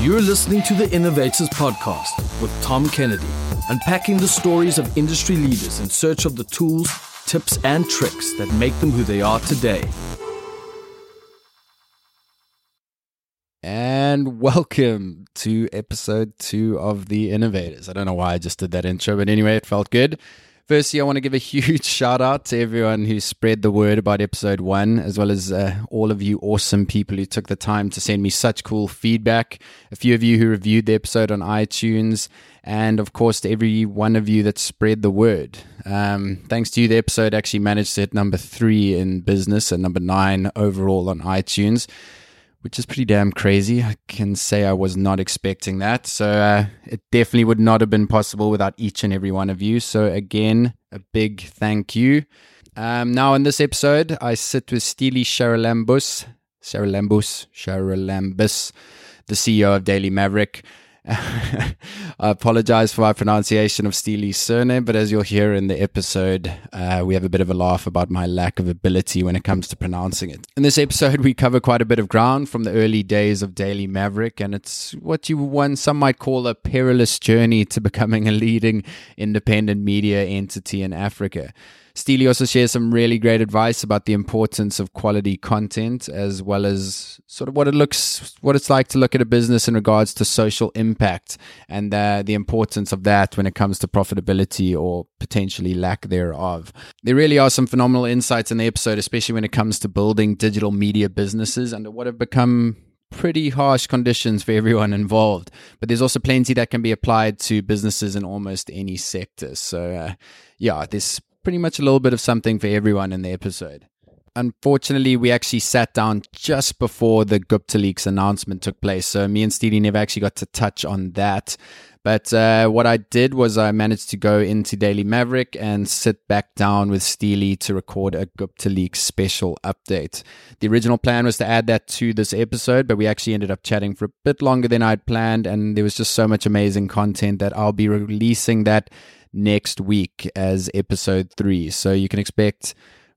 You're listening to the Innovators Podcast with Tom Kennedy, unpacking the stories of industry leaders in search of the tools, tips, and tricks that make them who they are today. And welcome to episode 2 of The Innovators. I don't know why I just did that intro, but anyway, it felt good. Firstly, I want to give a huge shout out to everyone who spread the word about episode 1, as well as all of you awesome people who took the time to send me such cool feedback. A few of you who reviewed the episode on iTunes, and of course to every one of you that spread the word. Thanks to you, the episode actually managed to hit number 3 in business and number 9 overall on iTunes, which is pretty damn crazy. I can say I was not expecting that. So it definitely would not have been possible without each and every one of you. So again, a big thank you. Now in this episode, I sit with Stili Charalambous, the CEO of Daily Maverick. I apologize for my pronunciation of Stili's surname, but as you'll hear in the episode, we have a bit of a laugh about my lack of ability when it comes to pronouncing it. In this episode, we cover quite a bit of ground from the early days of Daily Maverick, and it's what some might call a perilous journey to becoming a leading independent media entity in Africa. Stili also shares some really great advice about the importance of quality content, as well as sort of what it's like to look at a business in regards to social impact and the importance of that when it comes to profitability or potentially lack thereof. There really are some phenomenal insights in the episode, especially when it comes to building digital media businesses under what have become pretty harsh conditions for everyone involved. But there's also plenty that can be applied to businesses in almost any sector. So there's pretty much a little bit of something for everyone in the episode. Unfortunately, we actually sat down just before the Gupta Leaks announcement took place, so me and Stili never actually got to touch on that. But what I did was I managed to go into Daily Maverick and sit back down with Stili to record a Gupta Leaks special update. The original plan was to add that to this episode, but we actually ended up chatting for a bit longer than I'd planned, and there was just so much amazing content that I'll be releasing that next week as episode 3. So you can expect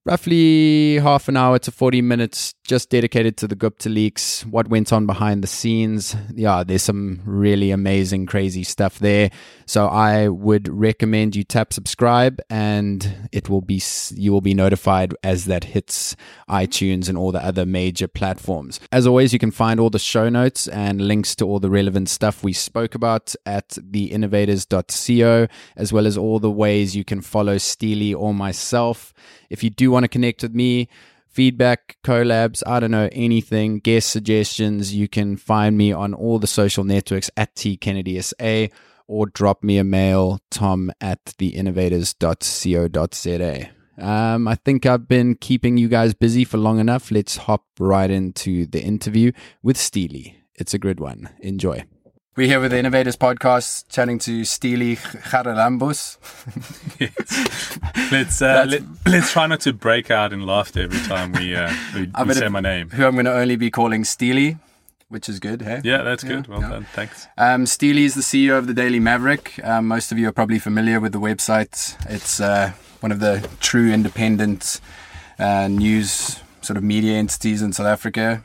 roughly half an hour to 40 minutes just dedicated to the Gupta Leaks, what went on behind the scenes. Yeah, there's some really amazing, crazy stuff there. So I would recommend you tap subscribe, and you will be notified as that hits iTunes and all the other major platforms. As always, you can find all the show notes and links to all the relevant stuff we spoke about at theinnovators.co, as well as all the ways you can follow Stili or myself. If you do want to connect with me, feedback, collabs, I don't know, anything, guest suggestions, you can find me on all the social networks at @TKennedySA, or drop me a mail, tom@theinnovators.co.za. I think I've been keeping you guys busy for long enough. Let's hop right into the interview with Stili. It's a good one. Enjoy. We're here with the Innovators Podcast, chatting to Stili Charalambous. Yes. Let's try not to break out in laughter every time we say my name. Who I'm going to only be calling Stili, which is good, hey? Yeah, that's good. Well done. Thanks. Stili is the CEO of the Daily Maverick. Most of you are probably familiar with the website. It's one of the true independent news sort of media entities in South Africa.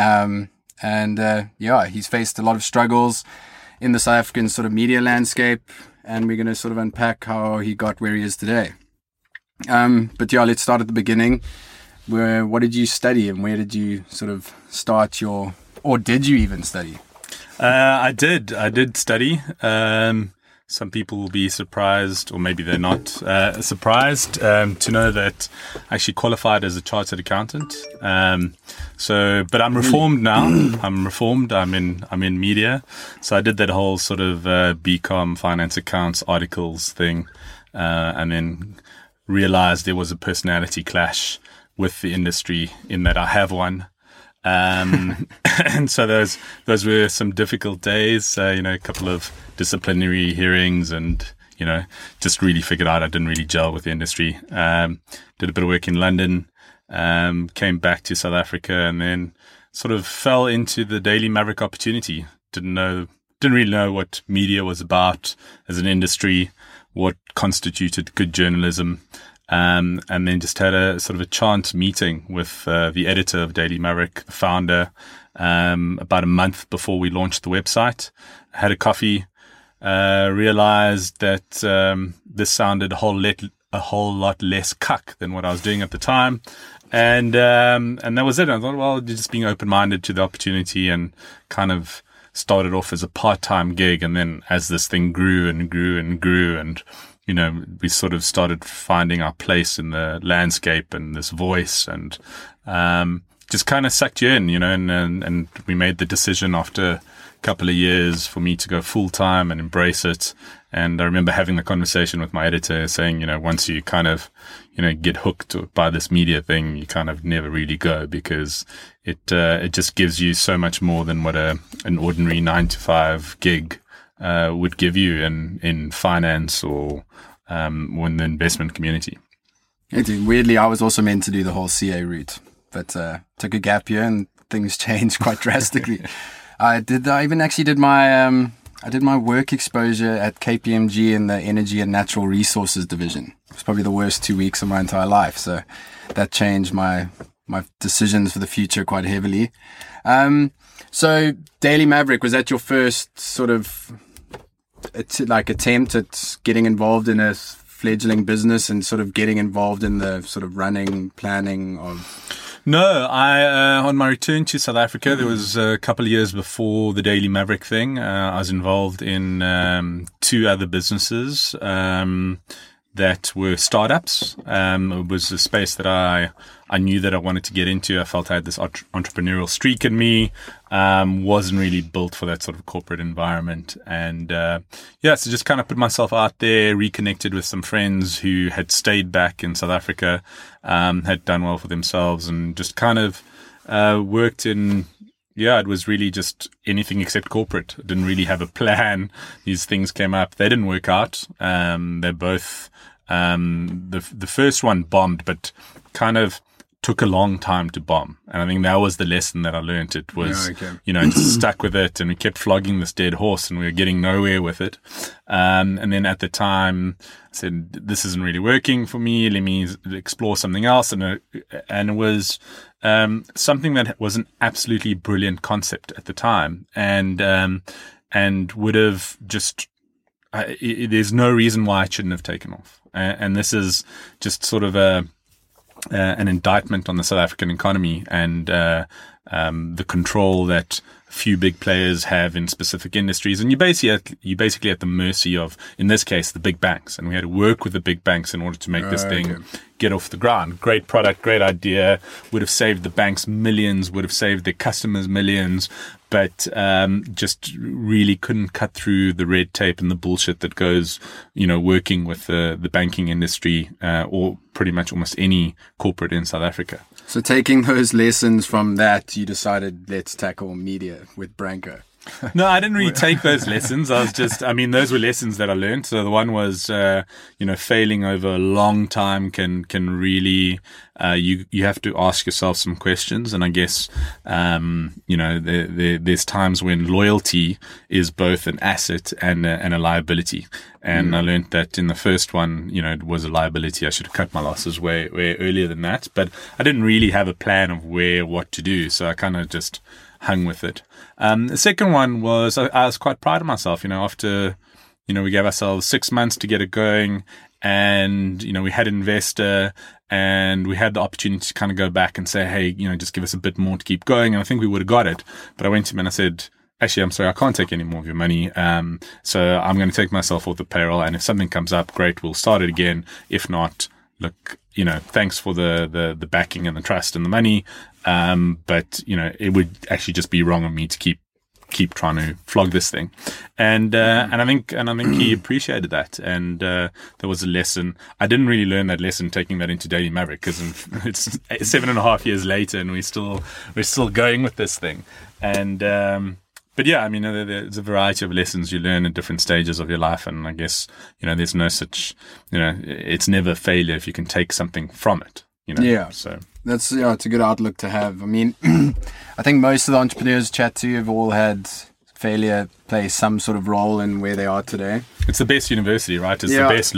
He's faced a lot of struggles in the South African sort of media landscape, and we're going to sort of unpack how he got where he is today. Let's start at the beginning. What did you study, and where did you sort of start or did you even study? I did study. Some people will be surprised, or maybe they're not surprised, to know that I actually qualified as a chartered accountant. But I'm reformed now. I'm reformed. I'm in media. So I did that whole sort of BCom, finance accounts, articles thing, and then realized there was a personality clash with the industry in that I have one. And so those were some difficult days, a couple of disciplinary hearings, and, just really figured out I didn't really gel with the industry. Did a bit of work in London, came back to South Africa, and then sort of fell into the Daily Maverick opportunity. Didn't really know what media was about as an industry, what constituted good journalism. And then just had a sort of a chance meeting with the editor of Daily Maverick, the founder, about a month before we launched the website. I had a coffee, realized that this sounded a whole lot less cuck than what I was doing at the time. And that was it. I thought, well, just being open-minded to the opportunity, and kind of started off as a part-time gig. And then as this thing grew and grew and grew, and, you know, we sort of started finding our place in the landscape and this voice, and just kind of sucked you in, you know, and we made the decision after a couple of years for me to go full-time and embrace it. And I remember having the conversation with my editor saying, you know, once you kind of, you know, get hooked by this media thing, you kind of never really go, because it just gives you so much more than what an ordinary 9-to-5 gig would give you in finance or in the investment community. Weirdly, I was also meant to do the whole CA route, but took a gap year and things changed quite drastically. I did my work exposure at KPMG in the Energy and Natural Resources division. It was probably the worst 2 weeks of my entire life. So that changed my decisions for the future quite heavily. So Daily Maverick, was that your first sort of attempt at getting involved in a fledgling business and sort of getting involved in the sort of running, planning of... No, on my return to South Africa, there was a couple of years before the Daily Maverick thing. I was involved in 2 other businesses that were startups. It was a space that I knew that I wanted to get into. I felt I had this entrepreneurial streak in me. Wasn't really built for that sort of corporate environment. And so just kind of put myself out there, reconnected with some friends who had stayed back in South Africa, had done well for themselves, and just kind of worked in... Yeah, it was really just anything except corporate. I didn't really have a plan. These things came up. They didn't work out. They're both... the first one bombed, but kind of took a long time to bomb. And I think that was the lesson that I learned. It was, just stuck with it, and we kept flogging this dead horse, and we were getting nowhere with it. And then at the time I said, this isn't really working for me. Let me explore something else. And it was, something that was an absolutely brilliant concept at the time, and would have just, there's no reason why it shouldn't have taken off. And this is just sort of an indictment on the South African economy and the control that a few big players have in specific industries. And you're basically at the mercy of, in this case, the big banks. And we had to work with the big banks in order to make this thing get off the ground. Great product, great idea, would have saved the banks millions, would have saved their customers millions, but just really couldn't cut through the red tape and the bullshit that goes, working with the banking industry or pretty much almost any corporate in South Africa. So taking those lessons from that, you decided, let's tackle media with Branko. No, I didn't really take those lessons. Those were lessons that I learned. So the one was, failing over a long time can really, you have to ask yourself some questions. And I guess, there's times when loyalty is both an asset and a liability. And I learned that in the first one, it was a liability. I should have cut my losses way earlier than that. But I didn't really have a plan of what to do. So I kind of just hung with it. The second one was, I was quite proud of myself, after, we gave ourselves 6 months to get it going, and, we had an investor, and we had the opportunity to kind of go back and say, hey, just give us a bit more to keep going. And I think we would have got it. But I went to him and I said, actually, I'm sorry, I can't take any more of your money. So I'm going to take myself off the payroll. And if something comes up, great, we'll start it again. If not, look, thanks for the backing and the trust and the money. But it would actually just be wrong of me to keep trying to flog this thing. And I think he appreciated that. And, there was a lesson. I didn't really learn that lesson taking that into Daily Maverick, because it's 7.5 years later and we're still going with this thing. And, but yeah, there's a variety of lessons you learn at different stages of your life. And I guess, there's no such, it's never failure if you can take something from it, Yeah. So that's, it's a good outlook to have. I think most of the entrepreneurs chat to have all had failure play some sort of role in where they are today. It's the best university, right? It's the best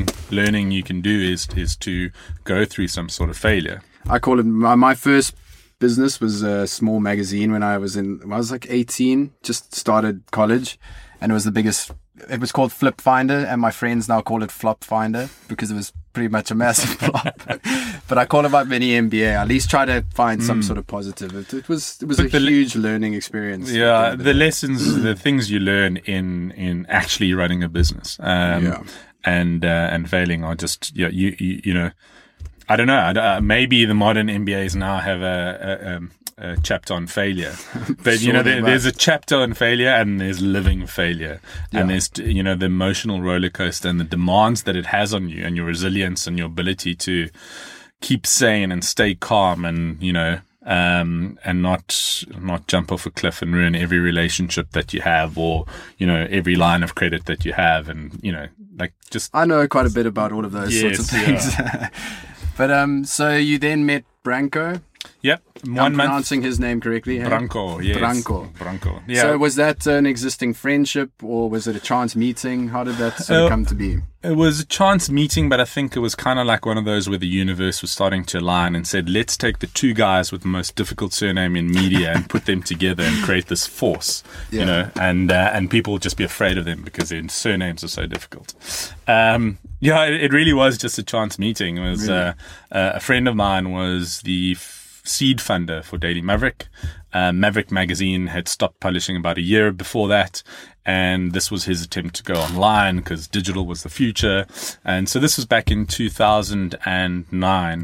learning you can do is to go through some sort of failure. I call it my first business was a small magazine when I was like 18, just started college, and it was the biggest. It was called Flip Finder, and my friends now call it Flop Finder because it was pretty much a massive flop. But I call it my mini MBA. I at least try to find some sort of positive. It was a huge learning experience. Yeah, the lessons, the things you learn in actually running a business, and failing are just you know. I don't know. Maybe the modern MBAs now have a chapter on failure, but you know, there's a chapter on failure, and there's living failure, and there's the emotional roller coaster and the demands that it has on you, and your resilience and your ability to keep sane and stay calm, and and not jump off a cliff and ruin every relationship that you have, or every line of credit that you have, and I know quite a bit about all of those sorts of things. Yeah. But so you then met Branko. Yep. I'm pronouncing his name correctly. Hey? Branko, yes. Branko. Yeah. So was that an existing friendship, or was it a chance meeting? How did that sort of come to be? It was a chance meeting, but I think it was kind of like one of those where the universe was starting to align and said, let's take the two guys with the most difficult surname in media and put them together and create this force, and people would just be afraid of them because their surnames are so difficult. It really was just a chance meeting. It was really? A friend of mine was the seed funder for Daily Maverick. Maverick magazine had stopped publishing about a year before that, and this was his attempt to go online because digital was the future. And so this was back in 2009,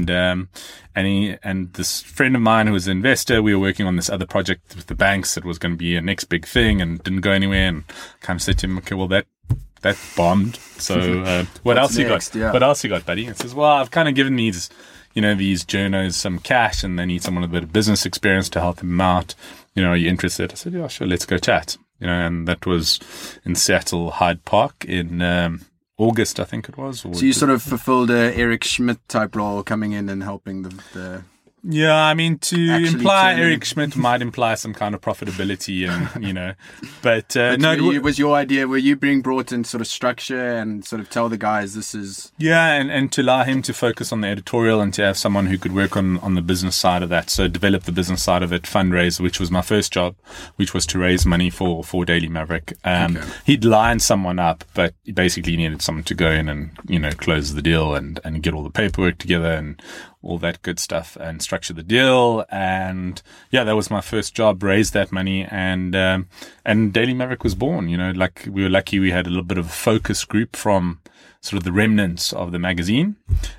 and this friend of mine who was an investor, we were working on this other project with the banks that was going to be a next big thing and didn't go anywhere, and kind of said to him, okay, well that bombed. So what else you got? Yeah. What else you got, buddy? And says, well, I've kind of given these journos some cash, and they need someone with a bit of business experience to help them out. Are you interested? I said, yeah, sure, let's go chat. And that was in Seattle, Hyde Park in August, I think it was. So you sort of fulfilled a Eric Schmidt type role, coming in and helping the Yeah, I mean, to imply Eric Schmidt might imply some kind of profitability, and but no. Was your idea? Were you being brought in sort of structure and sort of tell the guys this is? Yeah, and to allow him to focus on the editorial and to have someone who could work on the business side of that. So develop the business side of it, fundraise, which was my first job, which was to raise money for Daily Maverick. He'd line someone up, but he basically needed someone to go in and close the deal and get all the paperwork together and all that good stuff and structure the deal. And yeah, that was my first job, raised that money, and Daily Maverick was born. We were lucky we had a little bit of a focus group from sort of the remnants of the magazine,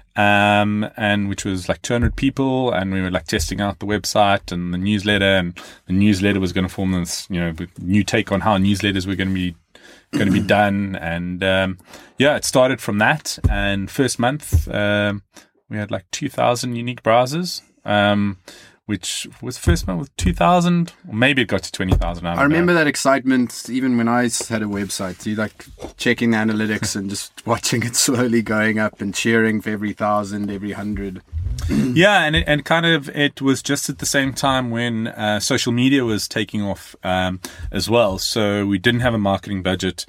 and which was like 200 people, and we were like testing out the website and the newsletter, and the newsletter was going to form this, new take on how newsletters were going to be done. And it started from that. And first month, we had like 2,000 unique browsers, which was first month with 2,000, or maybe it got to 20,000. I remember that excitement even when I had a website. You like checking the analytics and just watching it slowly going up and cheering for every 1,000, every 100. Yeah, and it was just at the same time when social media was taking off as well. So we didn't have a marketing budget.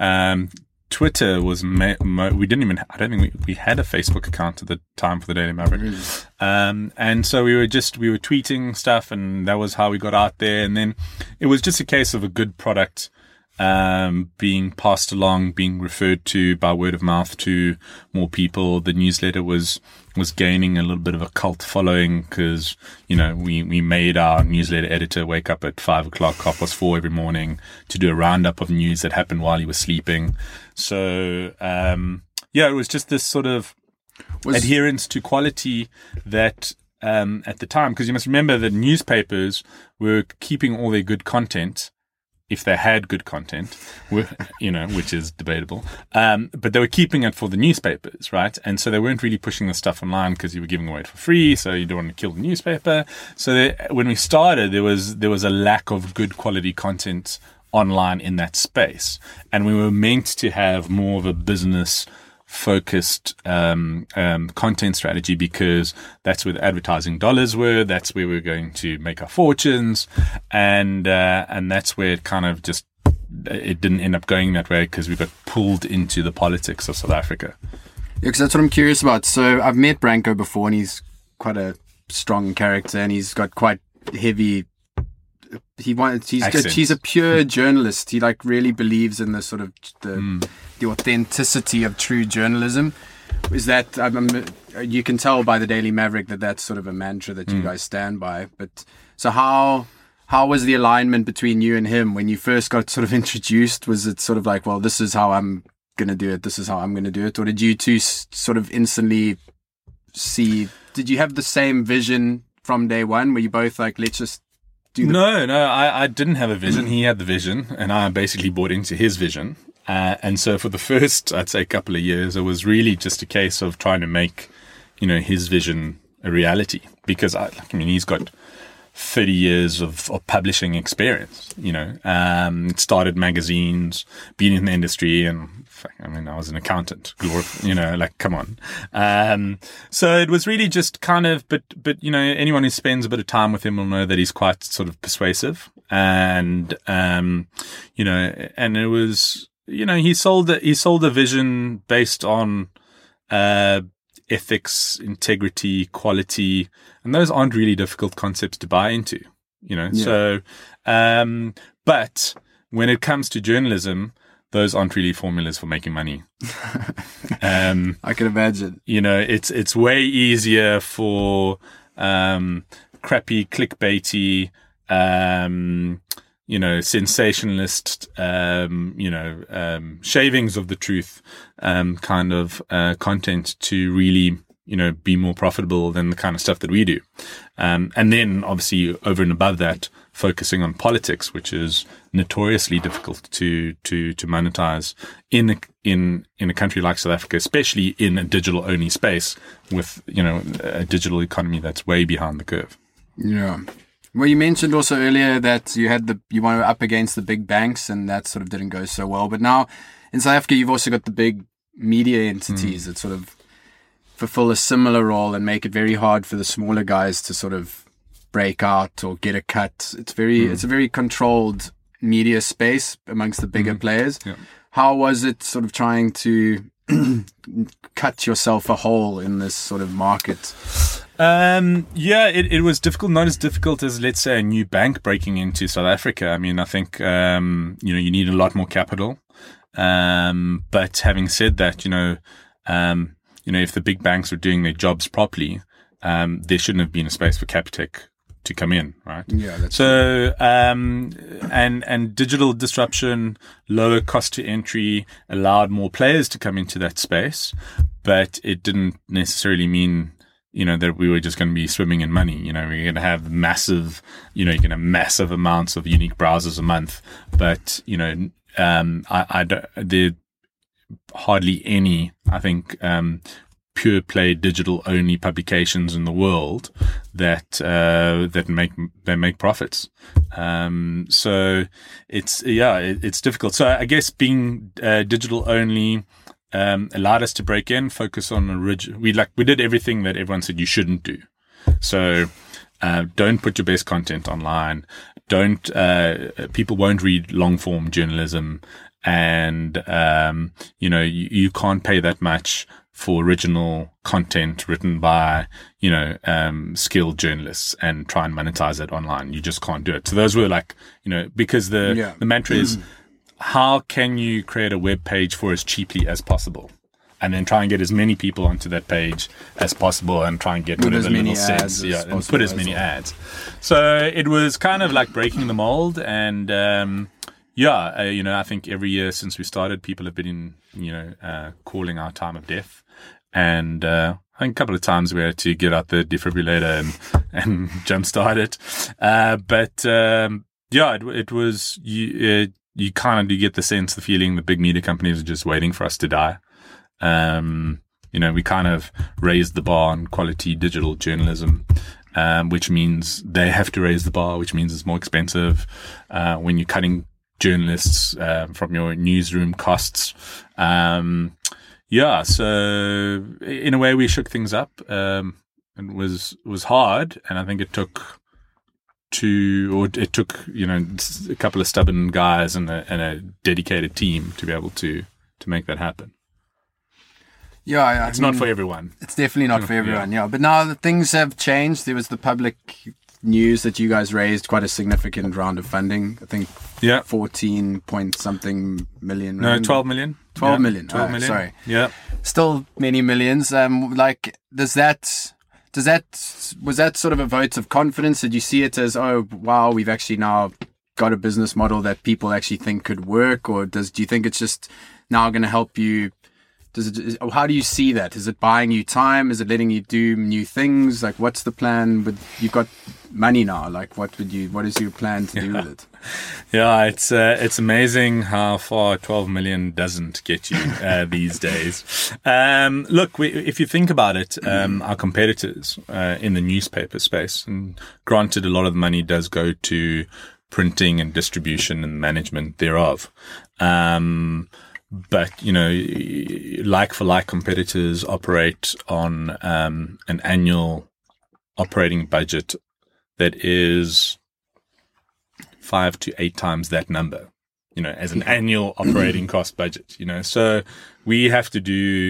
Twitter was we didn't even, I don't think we had a Facebook account at the time for the Daily Maverick. Really? And so we were tweeting stuff, and that was how we got out there. And then it was just a case of a good product being passed along, being referred to by word of mouth to more people. The newsletter was gaining a little bit of a cult following because, we made our newsletter editor wake up at 5 o'clock, 4:30 every morning to do a roundup of news that happened while he was sleeping. So, it was just this sort of adherence to quality that, at the time, because you must remember that newspapers were keeping all their good content, if they had good content, which is debatable, but they were keeping it for the newspapers, right? And so they weren't really pushing the stuff online because you were giving away it for free, so you don't want to kill the newspaper. So when we started, there was a lack of good quality content online in that space, and we were meant to have more of a business focused content strategy, because that's where the advertising dollars were, that's where we were going to make our fortunes, and that's where it kind of just, it didn't end up going that way because we got pulled into the politics of South Africa. Yeah, because that's what I'm curious about. So I've met Branko before, and he's quite a strong character, and he's got quite heavy. Accent. He's a pure journalist. He like really believes in the sort of the authenticity of true journalism. Is that you can tell by the Daily Maverick that that's sort of a mantra that you guys stand by. But so how was the alignment between you and him when you first got sort of introduced? Was it sort of like, well, this is how I'm going to do it, this is how I'm going to do it? Or did you two sort of instantly see, did you have the same vision from day one? Were you both like, let's just do No, I didn't have a vision. He had the vision, and I basically bought into his vision. And so for the first, I'd say, couple of years, it was really just a case of trying to make, his vision a reality. Because, he's got 30 years of publishing experience, started magazines, been in the industry, and I was an accountant, come on. So it was really just kind of, but anyone who spends a bit of time with him will know that he's quite sort of persuasive, and, and it was, he sold the vision based on, ethics, integrity, quality, and those aren't really difficult concepts to buy into, Yeah. So, but when it comes to journalism, those aren't really formulas for making money. I can imagine. It's way easier for, crappy, clickbaity, sensationalist, shavings of the truth, kind of, content to really, be more profitable than the kind of stuff that we do. And then obviously over and above that, focusing on politics, which is notoriously difficult to monetize in a country like South Africa, especially in a digital only space with, a digital economy that's way behind the curve. Yeah. Well, you mentioned also earlier that you were up against the big banks, and that sort of didn't go so well. But now in South Africa, you've also got the big media entities that sort of fulfill a similar role and make it very hard for the smaller guys to sort of break out or get a cut. It's a very controlled media space amongst the bigger players. Yeah. How was it sort of trying to cut yourself a hole in this sort of market? It was difficult, not as difficult as, let's say, a new bank breaking into South Africa. I think, you need a lot more capital. But having said that, if the big banks were doing their jobs properly, there shouldn't have been a space for Capitec to come in, right? Yeah, that's so, and digital disruption, lower cost to entry allowed more players to come into that space, but it didn't necessarily mean, that we were just going to be swimming in money. We're going to have massive, massive amounts of unique browsers a month, but, there hardly any, I think, pure play digital only publications in the world that make profits. So it's difficult. So I guess being digital only allowed us to break in, focus on we did everything that everyone said you shouldn't do. So don't put your best content online. People won't read long form journalism, and you can't pay that much for original content written by, skilled journalists and try and monetize it online. You just can't do it. So those were because the mantra is, how can you create a web page for as cheaply as possible? And then try and get as many people onto that page as possible, and try and get rid of the little cents. And put as many ads. So it was kind of like breaking the mold. And, I think every year since we started, people have been calling our time of death. And I think a couple of times we had to get out the defibrillator and jumpstart it. It was, you kind of do get the sense, the feeling the big media companies are just waiting for us to die. We kind of raised the bar on quality digital journalism, which means they have to raise the bar, which means it's more expensive. When you're cutting journalists from your newsroom costs. So in a way we shook things up. It was hard, and I think it took a couple of stubborn guys and a dedicated team to be able to make that happen. Yeah, it's not for everyone. It's definitely not for everyone. Yeah, but now things have changed. There was the public news that you guys raised quite a significant round of funding. I think 14 point something million. No, 12 million. 12 million. 12 million. Sorry. Yeah. Still many millions. Was that sort of a vote of confidence? Did you see it as, oh wow, we've actually now got a business model that people actually think could work, or do you think it's just now going to help you? How do you see that? Is it buying you time? Is it letting you do new things? Like, what's the plan? You've got money now. Like, what is your plan to do with it? Yeah, it's amazing how far 12 million doesn't get you these days. Look, if you think about it, our competitors in the newspaper space, and granted, a lot of the money does go to printing and distribution and management thereof. But, like for like competitors operate on an annual operating budget that is 5 to 8 times that number, as an annual operating cost budget, So we have to do,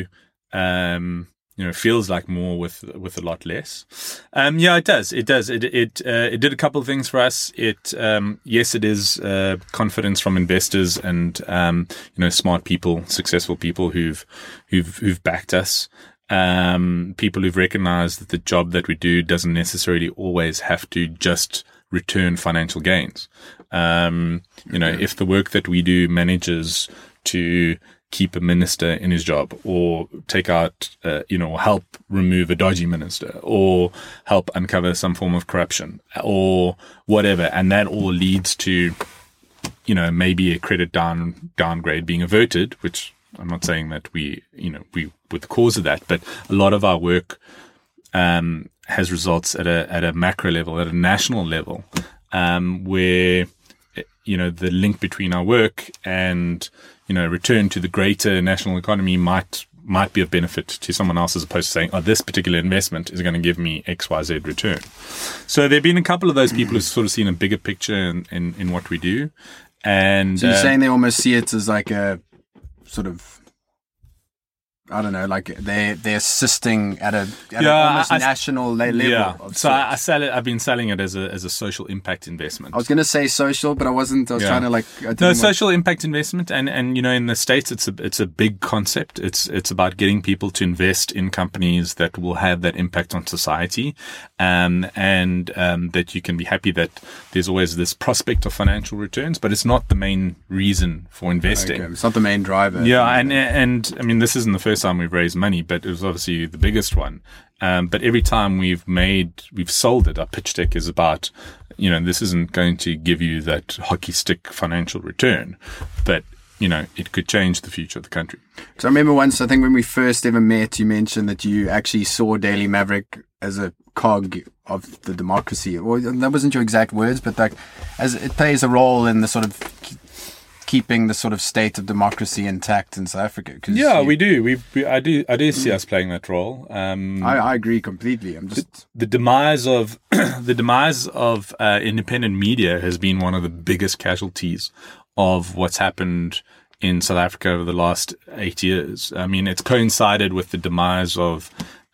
feels like more with a lot less. It does. It did a couple of things for us. Yes, it is confidence from investors and smart people, successful people who've backed us. People who've recognized that the job that we do doesn't necessarily always have to just return financial gains. If the work that we do manages to keep a minister in his job, or take out, or help remove a dodgy minister, or help uncover some form of corruption, or whatever. And that all leads to, maybe a credit downgrade being averted, which I'm not saying that we were the cause of that, but a lot of our work, has results at a macro level, at a national level, where, the link between our work and, return to the greater national economy might be of benefit to someone else, as opposed to saying, oh, this particular investment is going to give me XYZ return. So there have been a couple of those people who've sort of seen a bigger picture in what we do. And so you're saying they almost see it as like a sort of, I don't know, like they're assisting at an almost national level. Yeah. So I sell it. I've been selling it as a social impact investment. I was going to say social, but I wasn't. I was trying to social impact investment, and in the States, it's a big concept. It's about getting people to invest in companies that will have that impact on society, and that you can be happy that there's always this prospect of financial returns, but it's not the main reason for investing. Okay. It's not the main driver. Yeah, and I mean, this isn't the first time we've raised money, but it was obviously the biggest one. But every time we've sold it, our pitch deck is about, this isn't going to give you that hockey stick financial return, but, it could change the future of the country. So I remember once, I think when we first ever met, you mentioned that you actually saw Daily Maverick as a cog of the democracy. Well, that wasn't your exact words, but like, as it plays a role in the sort of keeping the sort of state of democracy intact in South Africa. We do. I do see us playing that role. I agree completely. I'm just the demise of independent media has been one of the biggest casualties of what's happened in South Africa over the last 8 years. I mean, it's coincided with the demise of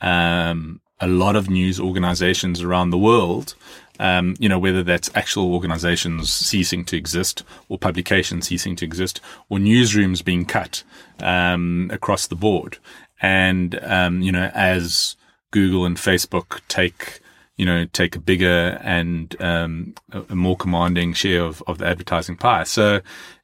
a lot of news organizations around the world. Whether that's actual organizations ceasing to exist, or publications ceasing to exist, or newsrooms being cut across the board. And, as Google and Facebook take a bigger and a more commanding share of the advertising pie. So,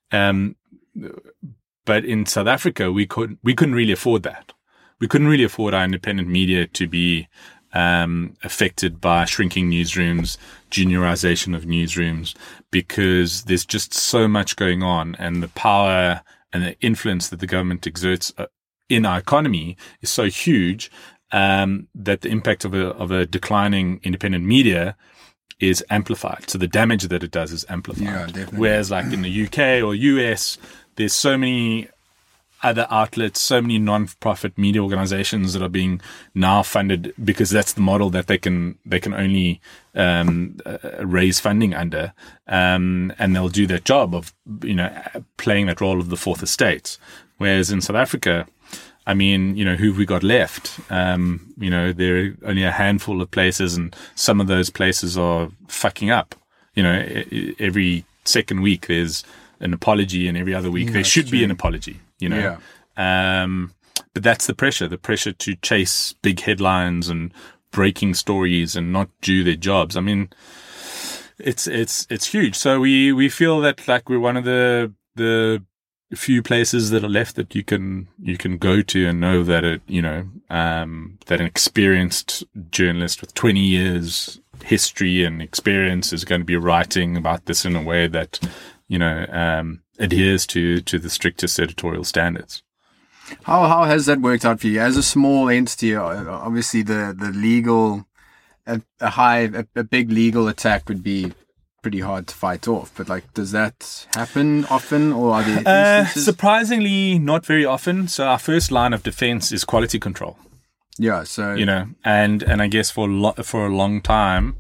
but in South Africa, we couldn't really afford that. We couldn't really afford our independent media to be affected by shrinking newsrooms, juniorization of newsrooms, because there's just so much going on, and the power and the influence that the government exerts in our economy is so huge that the impact of a declining independent media is amplified. So the damage that it does is amplified. Yeah, definitely. Whereas like in the UK or US, there's so many other outlets, so many non-profit media organizations that are being now funded because that's the model that they can only raise funding under, and they'll do their job of playing that role of the fourth estate. Whereas in South Africa, I mean, who have we got left? There are only a handful of places, and some of those places are fucking up. Every second week there's an apology, and every other week there should be an apology. But that's the pressure to chase big headlines and breaking stories and not do their jobs. I mean, it's huge. So we feel that like we're one of the few places that are left that you can go to and know that that an experienced journalist with 20 years history and experience is going to be writing about this in a way that adheres to the strictest editorial standards. How has that worked out for you as a small entity? Obviously, the legal, a big legal attack would be pretty hard to fight off. But like, does that happen often, or are there instances? Surprisingly, not very often. So our first line of defense is quality control. Yeah. So and I guess for a long time,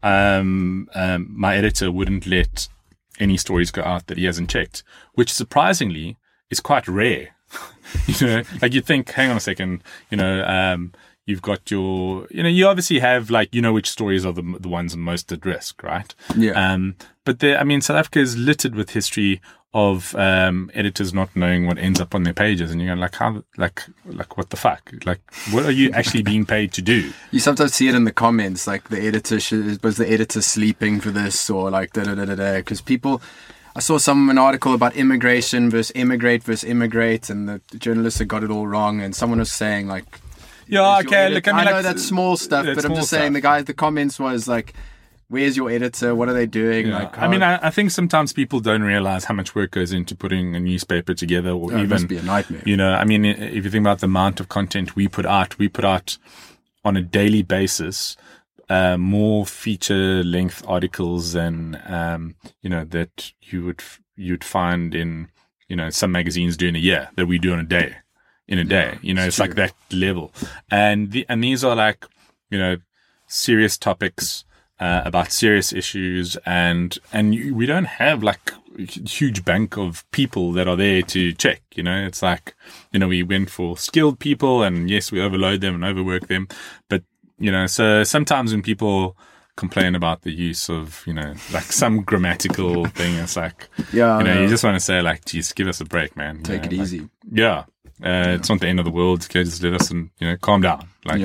my editor wouldn't let any stories go out that he hasn't checked, which surprisingly is quite rare. Like you think, hang on a second, you've got your, you obviously have like, which stories are the ones most at risk, right? Yeah. But South Africa is littered with history of editors not knowing what ends up on their pages, and you're like, how, like what the fuck? Like, what are you actually being paid to do? You sometimes see it in the comments, like the editor was the editor sleeping for this, or like because people. I saw an article about immigration versus immigrate, and the journalists had got it all wrong, and someone was saying like, yeah, okay, look, I know that's small stuff, but I'm just saying the comments was like, where's your editor? What are they doing? Yeah. Like, I think sometimes people don't realize how much work goes into putting a newspaper together, or even, it must be a nightmare. If you think about the amount of content we put out on a daily basis, more feature length articles than, that you'd find in, some magazines do in a year that we do in a day. It's true. Like that level. And these are like, serious topics, about serious issues, and we don't have like a huge bank of people that are there to check. It's like, we went for skilled people, and yes, we overload them and overwork them, but so sometimes when people complain about the use of, like some grammatical thing, it's like, you just want to say like, geez, give us a break, man. Take it easy. Yeah. It's not the end of the world. Okay, just let us calm down. Like,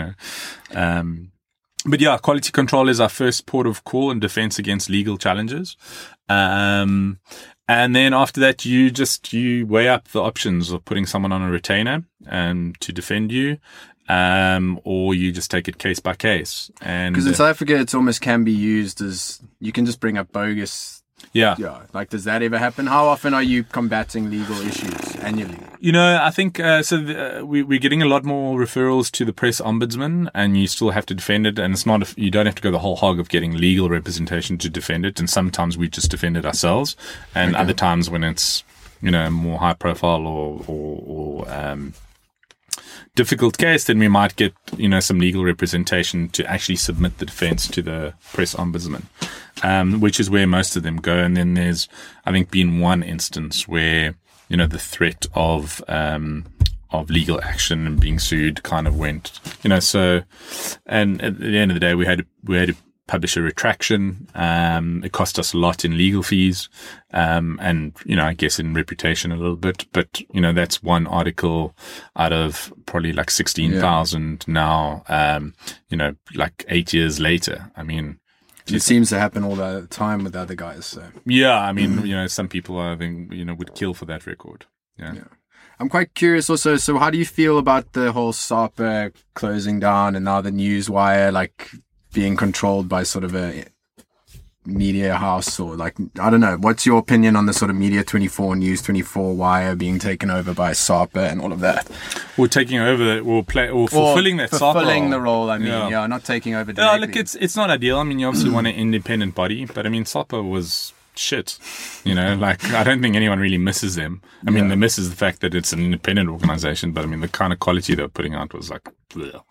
but yeah, quality control is our first port of call and defense against legal challenges. And then after that, you weigh up the options of putting someone on a retainer to defend you. Or you just take it case by case. And because in South Africa, it's almost can be used as you can just bring up bogus. Yeah. Like, does that ever happen? How often are you combating legal issues annually? I think we're getting a lot more referrals to the press ombudsman, and you still have to defend it. And it's not you don't have to go the whole hog of getting legal representation to defend it. And sometimes we just defend it ourselves, and other times when it's more high profile or difficult case, then we might get some legal representation to actually submit the defense to the press ombudsman, which is where most of them go. And then there's, I think, been one instance where the threat of legal action and being sued kind of went, so, and at the end of the day we had to publish a retraction. It cost us a lot in legal fees, and I guess in reputation a little bit. But that's one article out of probably like 16,000 now. Like 8 years later. I mean, it seems to happen all the time with other guys. So yeah, I mean, some people I think would kill for that record. Yeah. I'm quite curious also. So how do you feel about the whole SAPA closing down, and now the Newswire like being controlled by sort of a media house, or like, I don't know, what's your opinion on the sort of Media 24, News 24, Wire being taken over by SAPA and all of that? Or taking over, or fulfilling that SAPA role. Fulfilling the role, I mean, not taking over directly. Yeah, look, it's not ideal. I mean, you obviously want an independent body, but I mean, SAPA was shit. Like, I don't think anyone really misses them. I mean, they misses the fact that it's an independent organization, but I mean, the kind of quality they were putting out was like, bleh,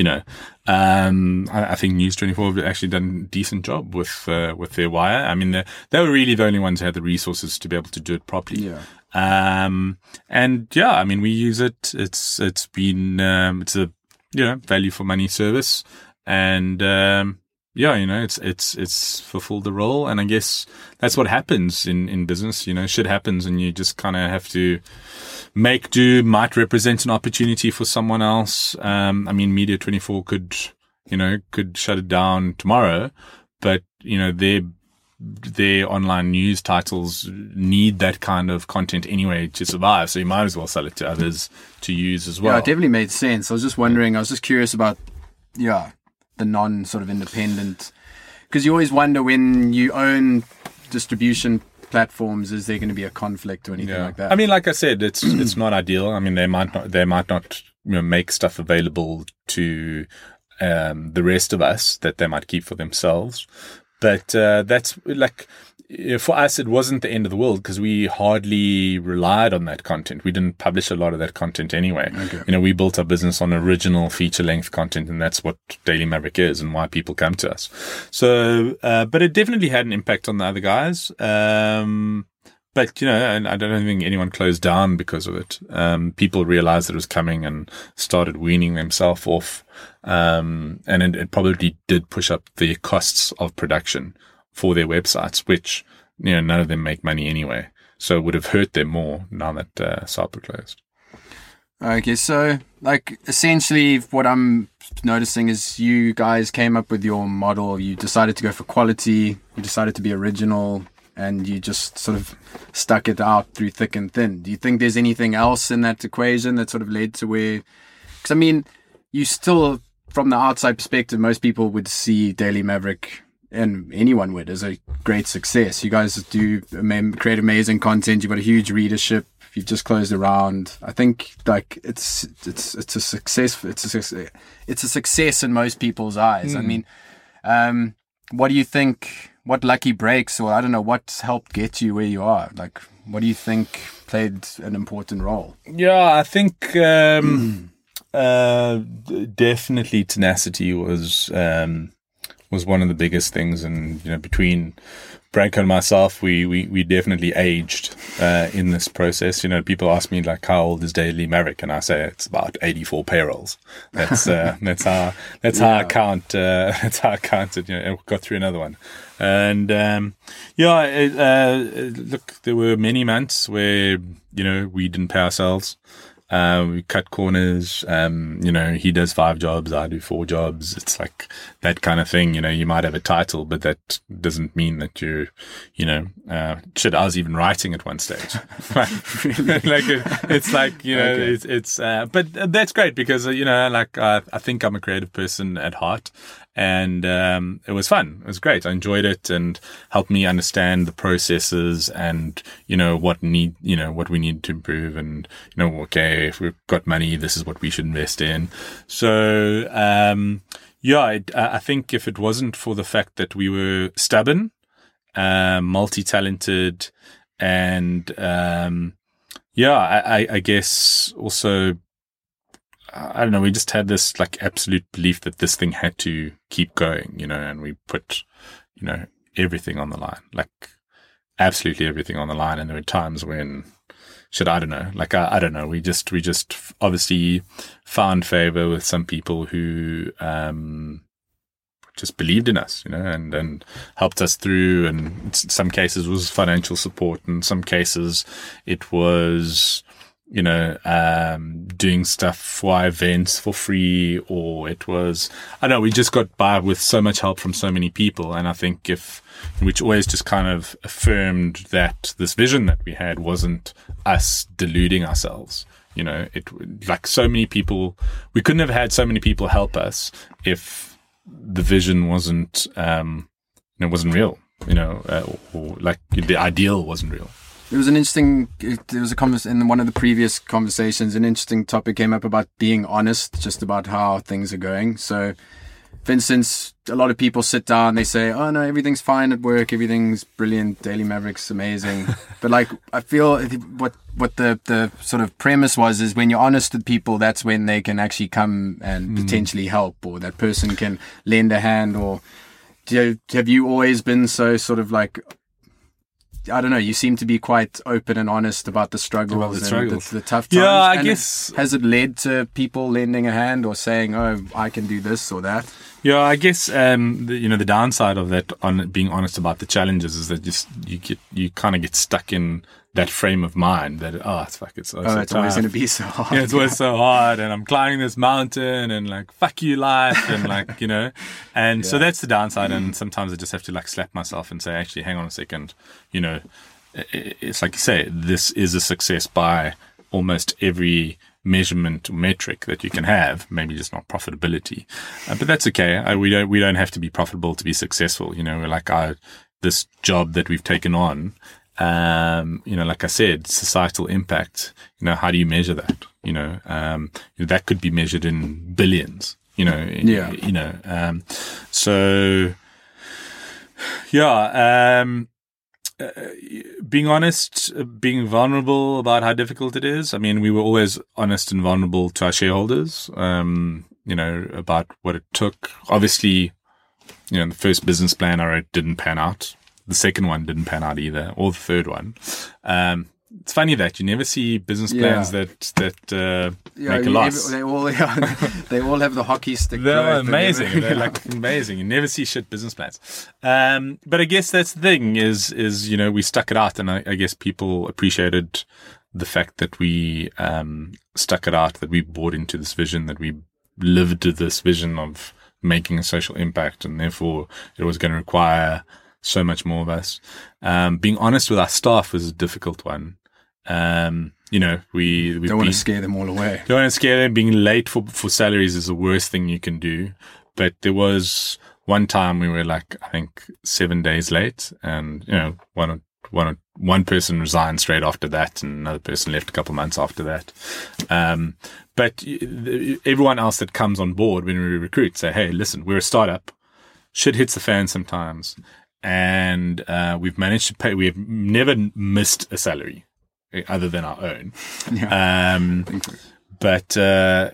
I think News24 have actually done a decent job with their wire. I mean, they were really the only ones who had the resources to be able to do it properly. Yeah. And yeah, I mean, we use it. It's been, it's a, value for money service. And, it's fulfilled the role. And I guess that's what happens in business. Shit happens and you just kind of have to make do, might represent an opportunity for someone else. I mean, Media24 could shut it down tomorrow, but, their online news titles need that kind of content anyway to survive. So you might as well sell it to others to use as well. Yeah, it definitely made sense. I was just wondering, I was just curious about, the non sort of independent, because you always wonder when you own distribution platforms, is there going to be a conflict or anything like that? I mean, like I said, it's not ideal. I mean, they might not make stuff available to the rest of us that they might keep for themselves. But that's like, for us, it wasn't the end of the world because we hardly relied on that content. We didn't publish a lot of that content anyway. Okay. We built our business on original feature-length content, and that's what Daily Maverick is and why people come to us. So, but it definitely had an impact on the other guys. But, and I don't think anyone closed down because of it. People realized that it was coming and started weaning themselves off. And it probably did push up the costs of production for their websites, which, none of them make money anyway. So it would have hurt them more now that SAPA closed. Okay, so like essentially what I'm noticing is you guys came up with your model. You decided to go for quality. You decided to be original. And you just sort of stuck it out through thick and thin. Do you think there's anything else in that equation that sort of led to where... Because, I mean, you still, from the outside perspective, most people would see Daily Maverick, and anyone would, as a great success. You guys do create amazing content. You've got a huge readership. You've just closed a round. I think, like, it's a success. It's a success in most people's eyes. I mean, what do you think... What lucky breaks, or I don't know, what's helped get you where you are? Like, what do you think played an important role? Yeah, I think definitely tenacity was one of the biggest things. And between Branko and myself, we definitely aged in this process. People ask me like, how old is Daily Maverick? And I say it's about 84 payrolls. That's how I count. That's how I counted. I got through another one. And look, there were many months where we didn't pay ourselves. We cut corners. He does 5 jobs, I do 4 jobs. It's like that kind of thing. You might have a title, but that doesn't mean that you're, shit, I was even writing at one stage. It's like, okay. It's but that's great because, I think I'm a creative person at heart. And it was fun. It was great. I enjoyed it and helped me understand the processes and what we need to improve. And okay, if we've got money, this is what we should invest in. So I think if it wasn't for the fact that we were stubborn, multi-talented, and I guess also. I don't know, we just had this like absolute belief that this thing had to keep going, and we put, everything on the line, like absolutely everything on the line. And there were times when, I don't know, like, I don't know. We just obviously found favor with some people who, just believed in us, and helped us through. And in some cases was financial support. In some cases it was, doing stuff for our events for free, or it was, I don't know, we just got by with so much help from so many people. And I think which always just kind of affirmed that this vision that we had wasn't us deluding ourselves. Like so many people, we couldn't have had so many people help us if the vision wasn't, wasn't real, or like the ideal wasn't real. There was in one of the previous conversations, an interesting topic came up about being honest, just about how things are going. So for instance, a lot of people sit down, they say, oh no, everything's fine at work, everything's brilliant, Daily Maverick's amazing. But like, I feel what the sort of premise is when you're honest with people, that's when they can actually come and potentially help, or that person can lend a hand. Or have you always been so sort of like, I don't know, you seem to be quite open and honest about the struggles and the tough times. Yeah, I and guess. Has it led to people lending a hand or saying, oh, I can do this or that? Yeah, I guess the downside of that, on being honest about the challenges, is that you kind of get stuck in that frame of mind that it's always going to be so hard. Yeah, it's always so hard, and I'm climbing this mountain, and like fuck you life, and like and so that's the downside. And sometimes I just have to like slap myself and say, actually, hang on a second, it's like you say, this is a success by almost every measurement metric that you can have, maybe just not profitability, but that's okay. We don't have to be profitable to be successful. We're like this job that we've taken on. Like I said, societal impact. How do you measure that? That could be measured in billions. So yeah. Being honest, being vulnerable about how difficult it is. I mean, we were always honest and vulnerable to our shareholders, about what it took. Obviously, the first business plan I wrote didn't pan out. The second one didn't pan out either, or the third one. It's funny that you never see business plans that make a loss. They all have the hockey stick. They're amazing. They're like amazing. You never see shit business plans. But I guess that's the thing is we stuck it out, and I guess people appreciated the fact that we stuck it out, that we bought into this vision, that we lived this vision of making a social impact, and therefore it was going to require so much more of us. Being honest with our staff was a difficult one. We don't want to scare them all away. Don't want to scare them. Being late for salaries is the worst thing you can do. But there was one time we were like, I think 7 days late, and one person resigned straight after that, and another person left a couple months after that. But everyone else that comes on board when we recruit say, hey, listen, we're a startup. Shit hits the fan sometimes. And we've managed to pay. We have never missed a salary other than our own. Yeah. But there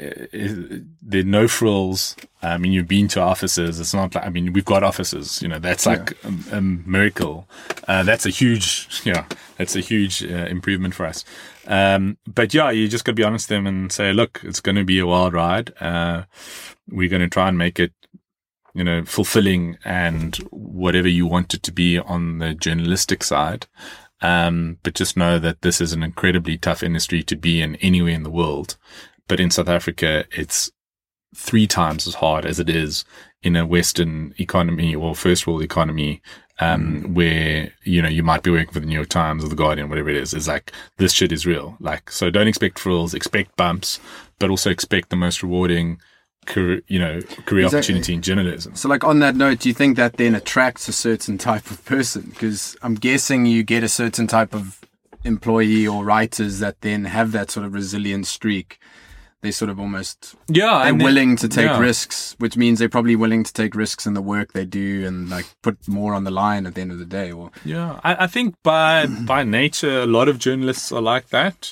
are no frills. I mean, you've been to offices. It's not like, I mean, we've got offices. That's like a miracle. That's a huge improvement for us. But yeah, you just got to be honest with them and say, look, it's going to be a wild ride. We're going to try and make it, fulfilling and whatever you want it to be on the journalistic side. But just know that this is an incredibly tough industry to be in anywhere in the world. But in South Africa, it's 3 times as hard as it is in a Western economy or first world economy, where, you might be working for the New York Times or the Guardian, whatever it is. It's like, this shit is real. Like, so don't expect frills, expect bumps, but also expect the most rewarding career opportunity in journalism. So like on that note, do you think that then attracts a certain type of person? Because I'm guessing you get a certain type of employee or writers that then have that sort of resilient streak. They sort of almost, they're willing to take risks, which means they're probably willing to take risks in the work they do and like put more on the line at the end of the day. Or I think by nature, a lot of journalists are like that.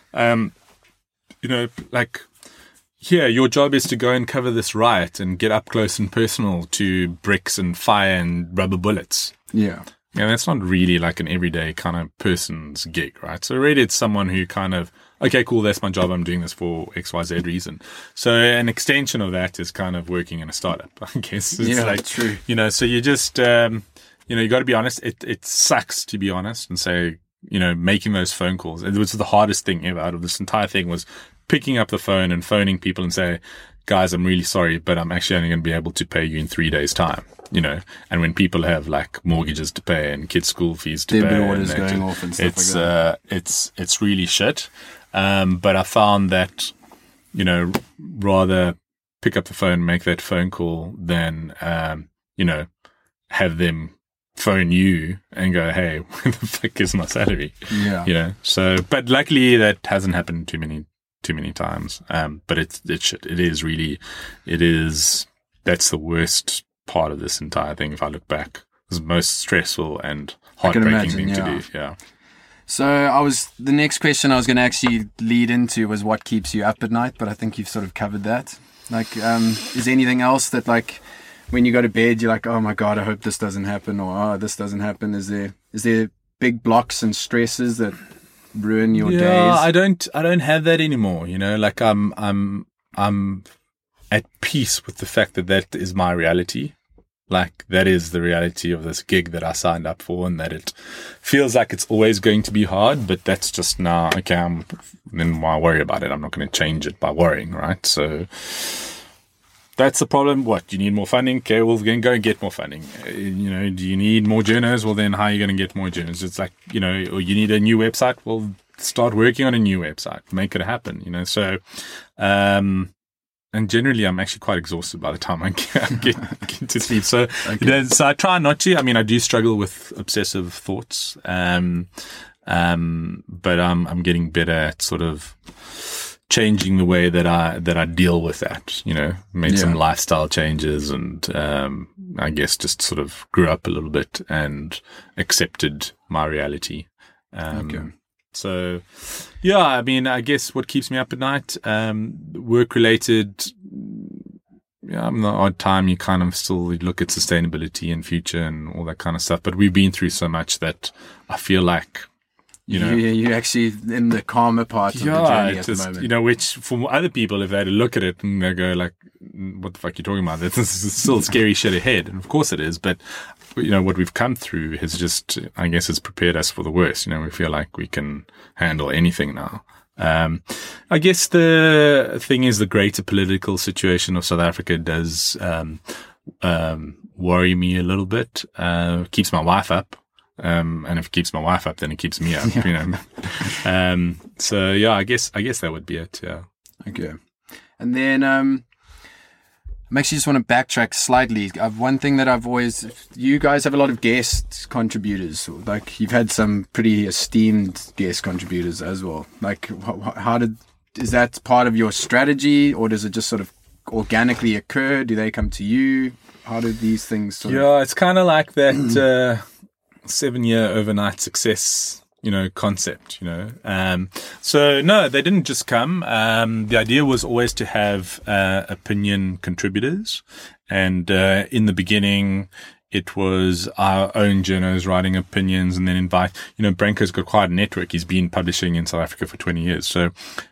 Here, your job is to go and cover this riot and get up close and personal to bricks and fire and rubber bullets. Yeah. That's not really like an everyday kind of person's gig, right? So really it's someone who kind of, okay, cool, that's my job. I'm doing this for XYZ reason. So an extension of that is kind of working in a startup, I guess. It's true. So you just, you got to be honest. It sucks to be honest and say, making those phone calls. It was the hardest thing ever out of this entire thing was picking up the phone and phoning people and say, guys, I'm really sorry, but I'm actually only going to be able to pay you in 3 days' time, and when people have like mortgages to pay and kids' school fees to pay, orders going off and stuff it's, like that. It's really shit. But I found that, rather pick up the phone, make that phone call than, have them phone you and go, hey, where the fuck is my salary? Yeah. So, but luckily that hasn't happened too many times. But it is that's the worst part of this entire thing. If I look back, it was most stressful and I can heartbreaking imagine, thing to do. Yeah. So the next question I was going to actually lead into was what keeps you up at night, but I think you've sort of covered that. Like, is there anything else that, like, when you go to bed, you're like, oh my God, I hope this doesn't happen, or oh, this doesn't happen? Is there big blocks and stresses that ruin your days? Yeah, I don't have that anymore. You know, like I'm at peace with the fact that is my reality. Like, that is the reality of this gig that I signed up for, and that it feels like it's always going to be hard, but that's just now, okay, then why worry about it? I'm not going to change it by worrying, right? So that's the problem. What, you need more funding? Okay, well, then go and get more funding. You know, do you need more journals? Well, then how are you going to get more journals? It's like, you know, or you need a new website? Well, start working on a new website. Make it happen, you know? So, and generally, I'm actually quite exhausted by the time I get to sleep. So, okay. You know, so I try not to. I mean, I do struggle with obsessive thoughts, but I'm getting better at sort of changing the way that I deal with that. You know, made some lifestyle changes, and I guess just sort of grew up a little bit and accepted my reality. Okay. So, yeah, I mean, I guess what keeps me up at night, work-related, in the odd time you kind of still look at sustainability and future and all that kind of stuff. But we've been through so much that I feel like, you know, you're actually in the calmer part of the journey at the moment. You know, which for other people, if they had to look at it and they go like, what the fuck are you talking about? This is still scary shit ahead. And of course it is. But, you know, what we've come through has just, I guess, has prepared us for the worst. You know, we feel like we can handle anything now. I guess the thing is the greater political situation of South Africa does worry me a little bit. Keeps my wife up. And if it keeps my wife up, then it keeps me up, you know. So yeah, I guess that would be it. Yeah. Okay. And then, I actually just want to backtrack slightly. One thing that you guys have a lot of guest contributors. Like, you've had some pretty esteemed guest contributors as well. Like, is that part of your strategy, or does it just sort of organically occur? Do they come to you? How do these things it's kind of like that, 7-year overnight success, you know, concept, you know. So no, they didn't just come. The idea was always to have opinion contributors, and in the beginning it was our own journals writing opinions, and then invite, you know, Branko's got quite a network. He's been publishing in South Africa for 20 years. So,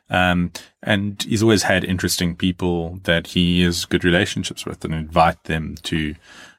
and he's always had interesting people that he has good relationships with, and invite them to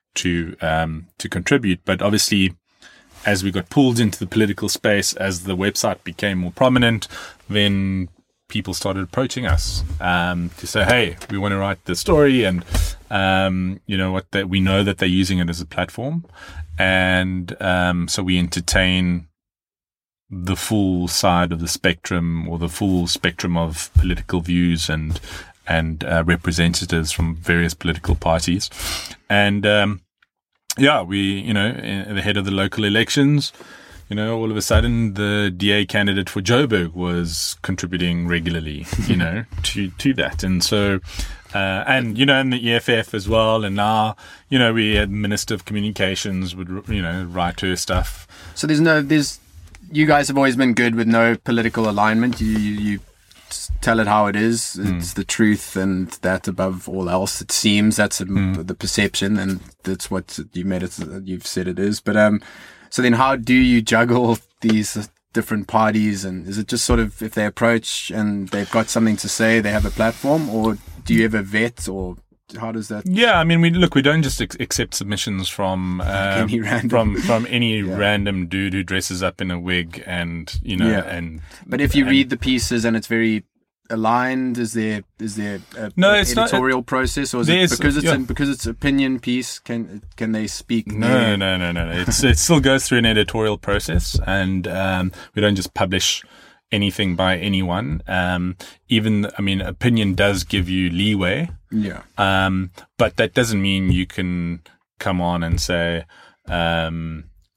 contribute. But obviously, as we got pulled into the political space, as the website became more prominent, then people started approaching us to say, hey, we want to write the story, and you know what, that we know that they're using it as a platform, and so we entertain the full side of the spectrum, or the full spectrum of political views and representatives from various political parties, and we, you know, the head of the local elections, you know, all of a sudden the DA candidate for Joburg was contributing regularly, you know, to that. And so, and, you know, and the EFF as well. And now, you know, we had Minister of Communications would, you know, write her stuff. So you guys have always been good with no political alignment. You tell it how it is. It's the truth, and that above all else, it seems that's the perception, and that's what you've said it is. But so then how do you juggle these different parties? And is it just sort of, if they approach and they've got something to say, they have a platform, or do you ever vet, or how does that? Yeah, I mean, we don't just accept submissions from any random from any random dude who dresses up in a wig, and, you know, and. But if you read the pieces and it's very aligned, is there an editorial process, or is it because it's opinion piece? Can they speak? No. It still goes through an editorial process, and we don't just publish anything by anyone. Even, I mean, opinion does give you leeway. Yeah. But that doesn't mean you can come on and say,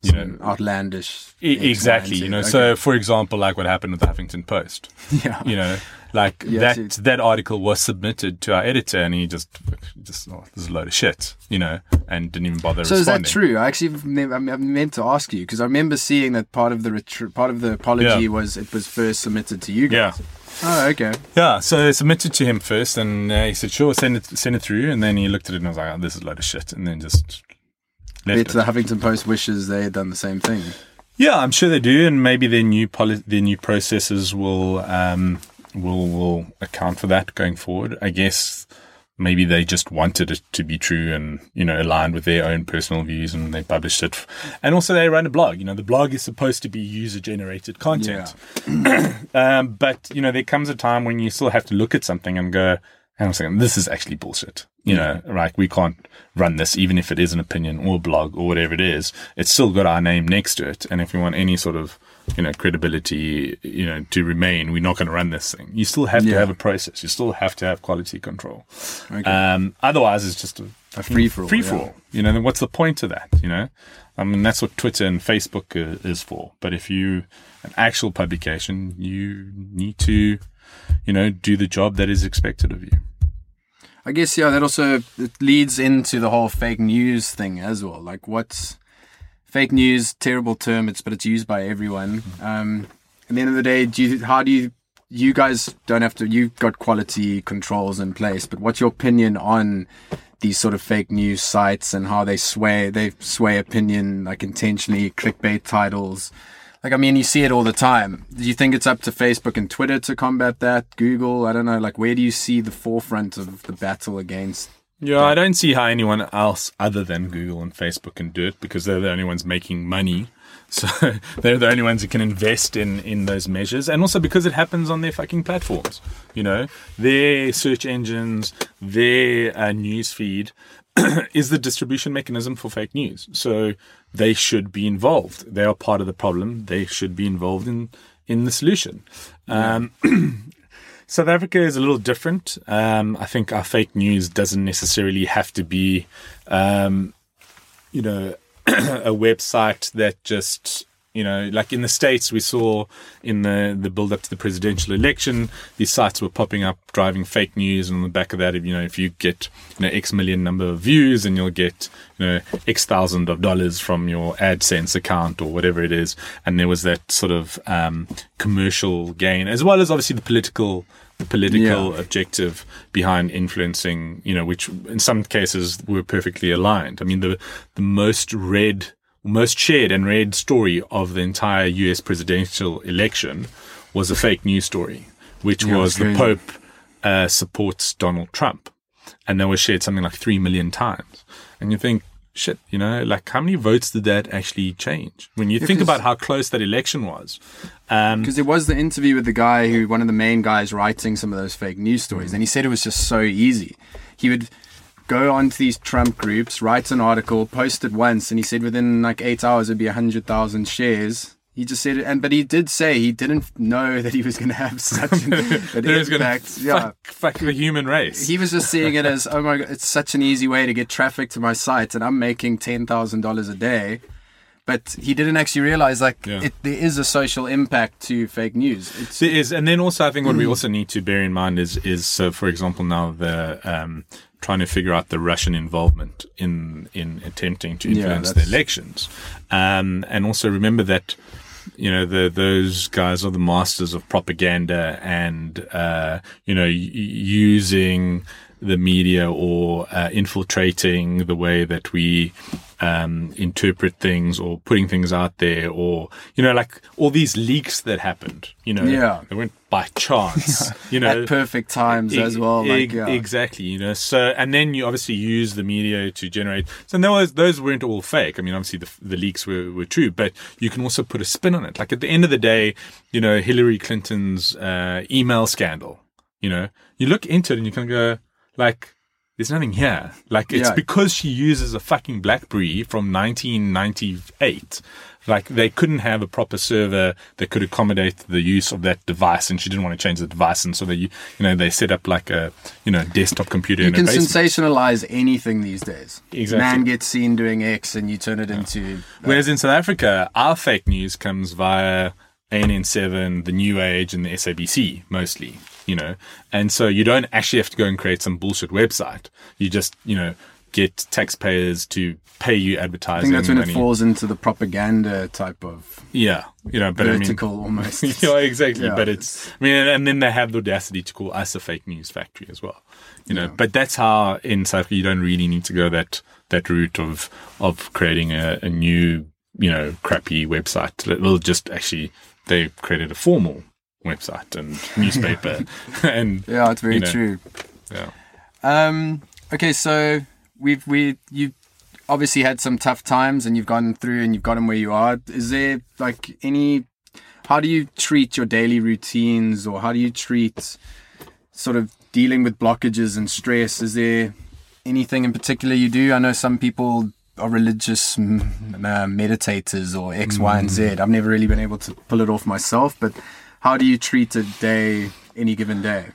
Some outlandish. Exactly. You know, so for example, like what happened with the Huffington Post. Yeah. You know, like that article was submitted to our editor, and he just this is a load of shit, you know, and didn't even bother responding. So is that true? I actually I meant to ask you, because I remember seeing that part of the apology was it was first submitted to you guys. Yeah. Oh, okay. Yeah, so I submitted to him first, and he said, "Sure, send it through." And then he looked at it and was like, "Oh, this is a load of shit," and then just left it. The Huffington Post wishes they had done the same thing. Yeah, I'm sure they do, and maybe their new processes will account for that going forward. I guess maybe they just wanted it to be true and, you know, aligned with their own personal views, and they published it. And also they run a blog. You know, the blog is supposed to be user-generated content. Yeah. But, you know, there comes a time when you still have to look at something and go, hang on a second, this is actually bullshit. You know, like we can't run this, even if it is an opinion or blog or whatever it is. It's still got our name next to it. And if we want any sort of, you know, credibility, you know, to remain, we're not going to run this thing. You still have to have a process. You still have to have quality control. Okay. Otherwise, it's just a free-for-all. Free-for-all. You know, then what's the point of that, you know? I mean, that's what Twitter and Facebook is for. But if you, an actual publication, you need to, you know, do the job that is expected of you. I guess, yeah, that also it leads into the whole fake news thing as well. Like, what's fake news? Terrible term, but it's used by everyone. At the end of the day, you guys don't have to, you've got quality controls in place, but what's your opinion on these sort of fake news sites and how they sway opinion, like intentionally, clickbait titles? Like, I mean, you see it all the time. Do you think it's up to Facebook and Twitter to combat that? Google? I don't know. Like, where do you see the forefront of the battle against? Yeah, I don't see how anyone else other than Google and Facebook can do it, because they're the only ones making money. So they're the only ones who can invest in those measures. And also because it happens on their fucking platforms. You know, their search engines, their news feed is the distribution mechanism for fake news. So they should be involved. They are part of the problem. They should be involved in the solution. South Africa is a little different. I think our fake news doesn't necessarily have to be, you know, a website that just, you know, like in the States, we saw in the build up to the presidential election, these sites were popping up driving fake news. And on the back of that, you know, if you get, you know, X million number of views, and you'll get, you know, X thousands of dollars from your AdSense account or whatever it is. And there was that sort of commercial gain, as well as obviously the political objective behind influencing, you know, which in some cases were perfectly aligned. I mean, the most shared and read story of the entire US presidential election was a fake news story, which was the Pope supports Donald Trump. And that was shared something like 3 million times. And you think, shit, you know, like how many votes did that actually change? When you think about how close that election was. Because there was the interview with the guy one of the main guys writing some of those fake news stories. And he said it was just so easy. He would go onto these Trump groups, write an article, post it once. And he said within like 8 hours, it'd be 100,000 shares. He just said it, but he did say he didn't know that he was going to have such an impact. Fuck the human race. He was just seeing it as, oh my God, it's such an easy way to get traffic to my site, and I'm making $10,000 a day. But he didn't actually realize, there is a social impact to fake news. There is, and then also I think what we also need to bear in mind is so, for example, now the trying to figure out the Russian involvement in attempting to influence the elections, and also remember that, you know, those guys are the masters of propaganda and, you know, using the media or infiltrating the way that we interpret things or putting things out there, or, you know, like all these leaks that happened, you know, they went by chance, you know, at perfect times as well. Exactly, you know. So, and then you obviously use the media to generate. So those weren't all fake. I mean, obviously the leaks were true, but you can also put a spin on it. Like at the end of the day, you know, Hillary Clinton's email scandal, you know, you look into it and you can go like, there's nothing here. Like, it's because she uses a fucking BlackBerry from 1998. Like, they couldn't have a proper server that could accommodate the use of that device, and she didn't want to change the device, and so they set up like a, desktop computer in her basement. You can sensationalize anything these days. Exactly. Man gets seen doing X, and you turn it into... Whereas in South Africa, our fake news comes via ANN7, The New Age, and the SABC, mostly, And so you don't actually have to go and create some bullshit website. You just, get taxpayers to pay you advertising. I think that's when money. It falls into the propaganda type of but vertical almost. Yeah, exactly. Yeah, but and then they have the audacity to call us a fake news factory as well. But that's how in South Africa you don't really need to go that route of creating a new, crappy website. That will just actually, they created a formal website and newspaper. And yeah, it's very true. Yeah. Okay, so you obviously had some tough times and you've gone through and you've gotten where you are. Is there how do you treat your daily routines, or how do you treat sort of dealing with blockages and stress? Is there anything in particular you do? I know some people are religious meditators or X, Y, and Z. I've never really been able to pull it off myself, but how do you treat a day, any given day?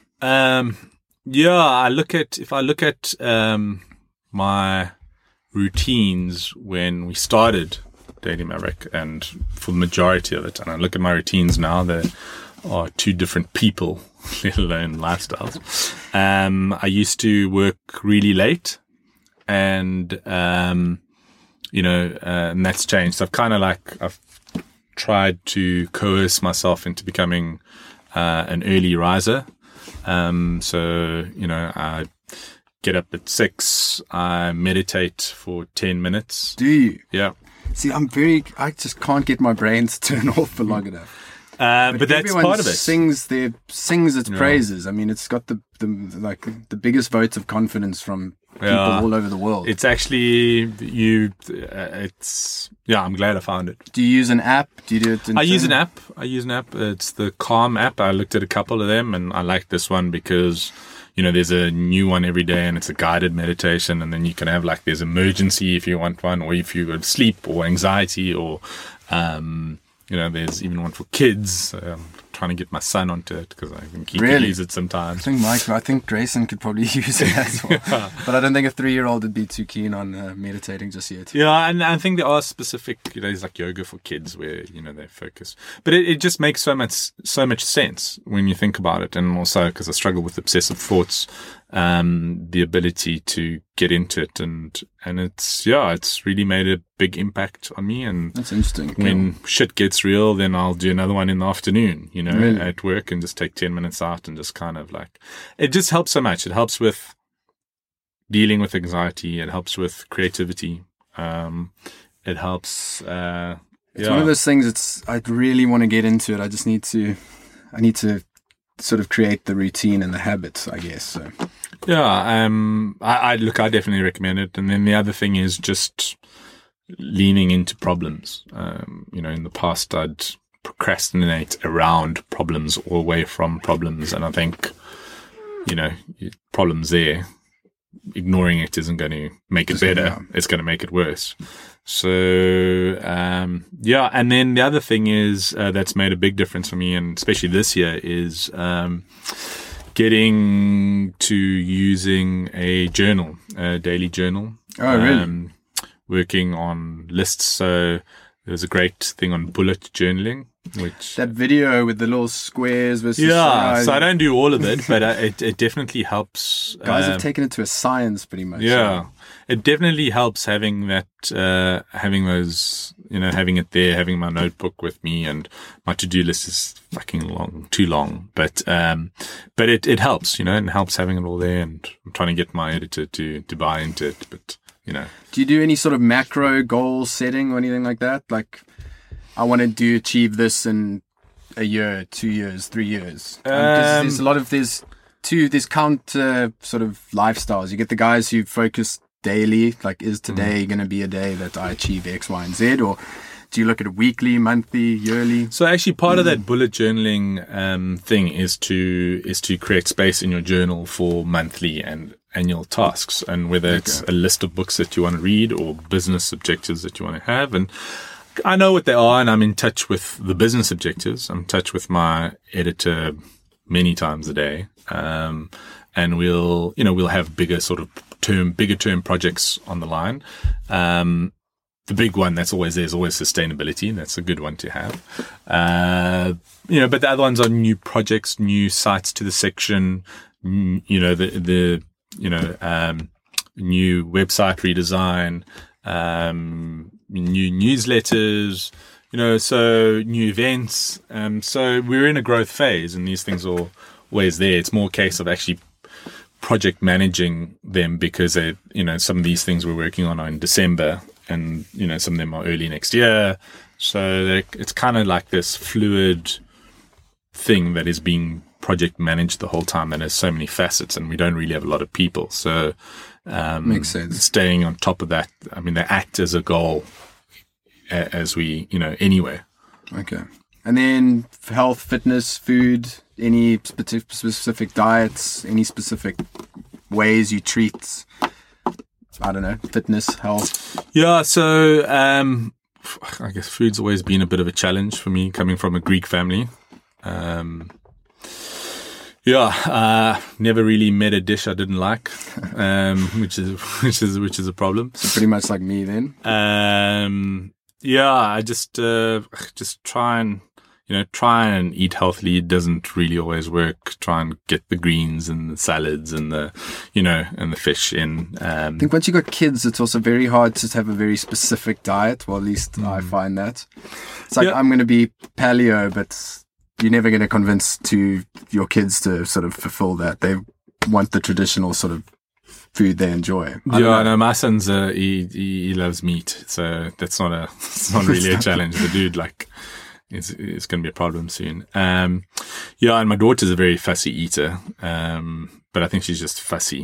If I look at my routines when we started Daily Maverick, and for the majority of it, and I look at my routines now, there are two different people, let alone lifestyles. I used to work really late, and and that's changed. So I've tried to coerce myself into becoming an early riser. I get up at 6, I meditate for 10 minutes. Do you? Yeah. See, I just can't get my brain to turn off for long enough. But that's part of it. Sings its praises. I mean, it's got the biggest votes of confidence from people all over the world. It's actually I'm glad I found it. Do you use an app? Do you do it? I use an app. It's the Calm app. I looked at a couple of them, and I like this one because there's a new one every day, and it's a guided meditation, and then you can have there's emergency if you want one, or if you go to sleep, or anxiety, or there's even one for kids. Trying to get my son onto it because I think he can use it sometimes. I think Grayson could probably use it as well. But I don't think a 3-year-old would be too keen on meditating just yet. Yeah, and I think there are specific, there's like yoga for kids where, they focus. But it just makes so much sense when you think about it. And also because I struggle with obsessive thoughts, the ability to get into it, and it's really made a big impact on me. And that's interesting. When shit gets real, then I'll do another one in the afternoon, really? At work, and just take 10 minutes out and just kind of it just helps so much. It helps with dealing with anxiety. It helps with creativity. It helps. It's one of those things. I really want to get into it. I need to sort of create the routine and the habits, I guess. So. Yeah, I definitely recommend it. And then the other thing is just leaning into problems. In the past, I'd procrastinate around problems or away from problems. And I think, problems there, ignoring it isn't going to make it better. Yeah. It's going to make it worse. So, and then the other thing is, that's made a big difference for me, and especially this year, is, getting to using a journal, a daily journal. Oh, really? Working on lists. So there's a great thing on bullet journaling, which that video with the little squares versus so I don't do all of it, but it definitely helps. Guys have taken it to a science pretty much. Yeah, it definitely helps having that, having those, having it there, having my notebook with me, and my to-do list is fucking too long, but it helps, and helps having it all there, and I'm trying to get my editor to buy into it, but Do you do any sort of macro goal setting or anything like that? Like, I want to achieve this in a year, 2 years, 3 years. There's a lot of there's counter sort of lifestyles. You get the guys who focus daily, like, is today going to be a day that I achieve X, Y, and Z, or do you look at it weekly, monthly, yearly? So actually, part of that bullet journaling thing is to create space in your journal for monthly and annual tasks, and whether it's a list of books that you want to read or business objectives that you want to have. And I know what they are, and I'm in touch with the business objectives. I'm in touch with my editor many times a day. And we'll have bigger term projects on the line. The big one that's always there is always sustainability. That's a good one to have. But the other ones are new projects, new sites to the section, new website redesign, new newsletters, so new events. So we're in a growth phase, and these things are always there. It's more a case of actually project managing them, because some of these things we're working on are in December, and some of them are early next year. So it's kind of like this fluid thing that is being project managed the whole time, and there's so many facets, and we don't really have a lot of people. So makes sense. Staying on top of that. I mean, they act as a goal as we, anyway. Okay. And then health, fitness, food, any specific diets, any specific ways you treat, I don't know, fitness, health? Yeah, so I guess food's always been a bit of a challenge for me, coming from a Greek family. Never really made a dish I didn't like, which is a problem. So pretty much like me then. I just try and eat healthily. It doesn't really always work. Try and get the greens and the salads and the fish in. I think once you got kids, it's also very hard to have a very specific diet. Well, at least I find that. It's like, I'm going to be paleo, but you're never going to convince your kids to sort of fulfill that. They want the traditional sort of food they enjoy. No, my son's he loves meat, so it's not really a challenge. The dude it's going to be a problem soon. And my daughter's a very fussy eater, but I think she's just fussy.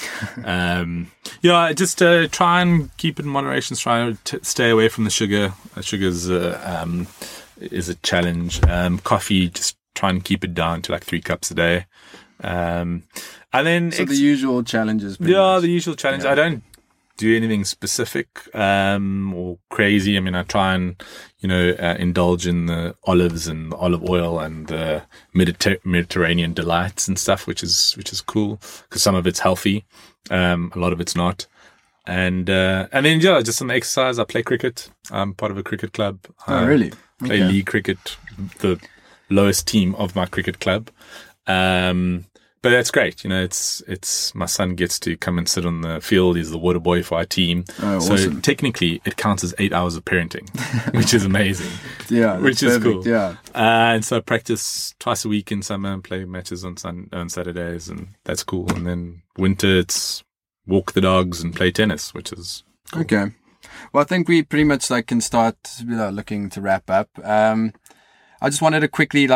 Just try and keep it in moderation. Try to stay away from the sugar. Sugar's is a challenge. Coffee, just try and keep it down to like 3 cups a day. And then the usual challenges. The usual challenge. Yeah. I don't do anything specific or crazy. I mean, I try and indulge in the olives and the olive oil and the Mediterranean delights and stuff, which is cool, because some of it's healthy, a lot of it's not. And then just some exercise. I play cricket. I'm part of a cricket club. Oh, really? Play league cricket, the lowest team of my cricket club. But that's great. It's my son gets to come and sit on the field. He's the water boy for our team. Oh, so awesome. Technically it counts as 8 hours of parenting, which is amazing. Yeah. Which is perfect. Cool. Yeah. And so I practice twice a week in summer and play matches on Saturdays, and that's cool. And then winter, it's walk the dogs and play tennis, which is cool. Okay. Well, I think we pretty much can start looking to wrap up. I just wanted to quickly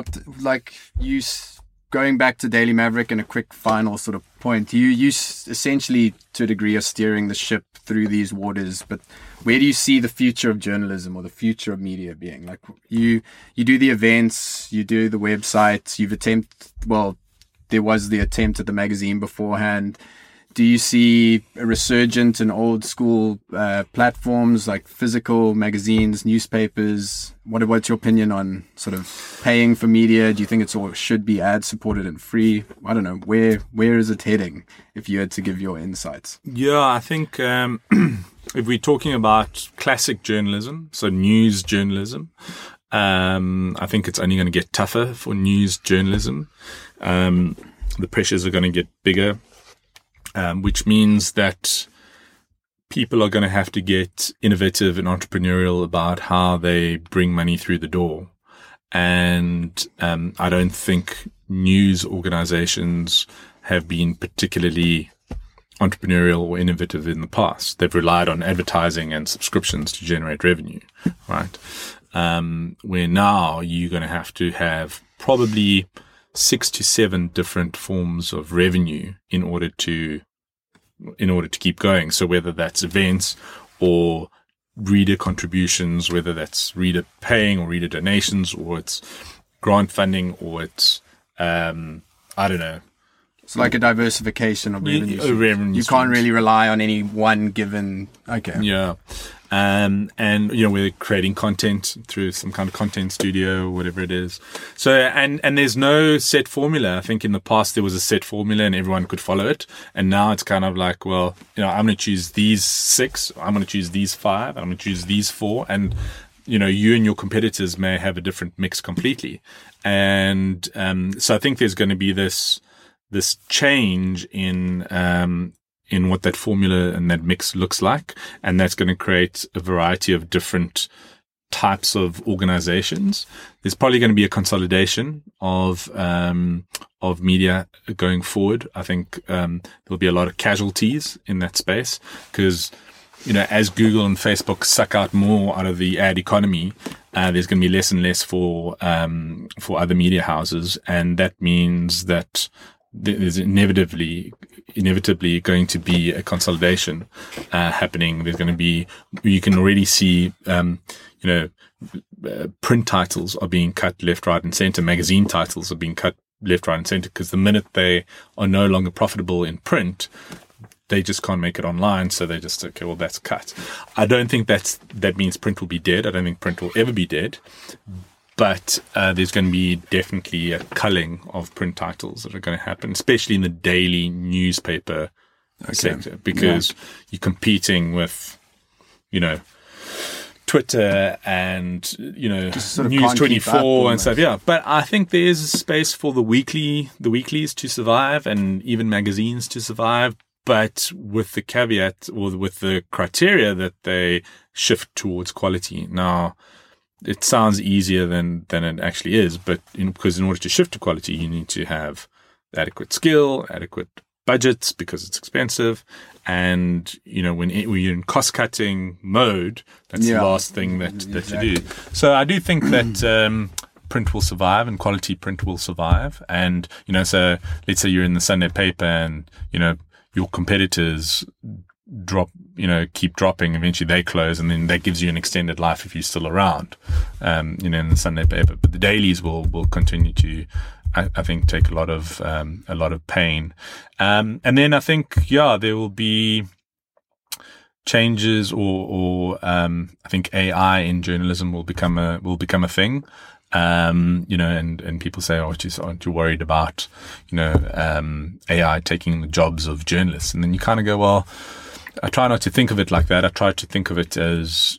going back to Daily Maverick and a quick final sort of point. You essentially, to a degree, are steering the ship through these waters, but where do you see the future of journalism or the future of media being? Like you do the events, you do the websites, there was the attempt at the magazine beforehand. Do you see a resurgence in old school platforms like physical magazines, newspapers? What's your opinion on sort of paying for media? Do you think should be ad supported and free? I don't know. Where is it heading, if you had to give your insights? Yeah, I think if we're talking about classic journalism, so news journalism, I think it's only going to get tougher for news journalism. The pressures are going to get bigger. Which means that people are going to have to get innovative and entrepreneurial about how they bring money through the door. And I don't think news organizations have been particularly entrepreneurial or innovative in the past. They've relied on advertising and subscriptions to generate revenue, right? Where now you're going to have probably 6 to 7 different forms of revenue in order to keep going. So whether that's events or reader contributions, whether that's reader paying or reader donations, or it's grant funding, or it's It's like a diversification of revenue streams. revenue You can't streams. really rely on any one given. Okay. Yeah. And, we're creating content through some kind of content studio, whatever it is. So, and there's no set formula. I think in the past there was a set formula and everyone could follow it. And now it's kind of like, well, I'm going to choose these 6, I'm going to choose these 5, I'm going to choose these 4. And, you and your competitors may have a different mix completely. And, so I think there's going to be this change in what that formula and that mix looks like. And that's going to create a variety of different types of organizations. There's probably going to be a consolidation of media going forward. I think, there'll be a lot of casualties in that space because, as Google and Facebook suck out more out of the ad economy, there's going to be less and less for other media houses. And that means that there's inevitably going to be a consolidation happening. There's going to be, you can already see, print titles are being cut left, right, and center. Magazine titles are being cut left, right, and center because the minute they are no longer profitable in print, they just can't make it online. So they just, okay, well, that's cut. I don't think that means print will be dead. I don't think print will ever be dead. But there's going to be definitely a culling of print titles that are going to happen, especially in the daily newspaper sector, because you're competing with, Twitter and, sort of News can't keep up 24 and almost. stuff. Yeah. But I think there's a space for the weeklies to survive and even magazines to survive. But with the caveat or with the criteria that they shift towards quality. Now, it sounds easier than it actually is, but because in order to shift to quality, you need to have adequate skill, adequate budgets because it's expensive. And, when you're in cost cutting mode, that's the last thing that you do. So I do think that, print will survive and quality print will survive. And, so let's say you're in the Sunday paper and, your competitors keep dropping. Eventually they close, and then that gives you an extended life if you're still around, in the Sunday paper. But the dailies will continue to, I think, take a lot of pain. And then I think, there will be changes or I think AI in journalism will become a thing. And people say, aren't you worried about, AI taking the jobs of journalists? And then you kind of go, well, I try not to think of it like that. I try to think of it as,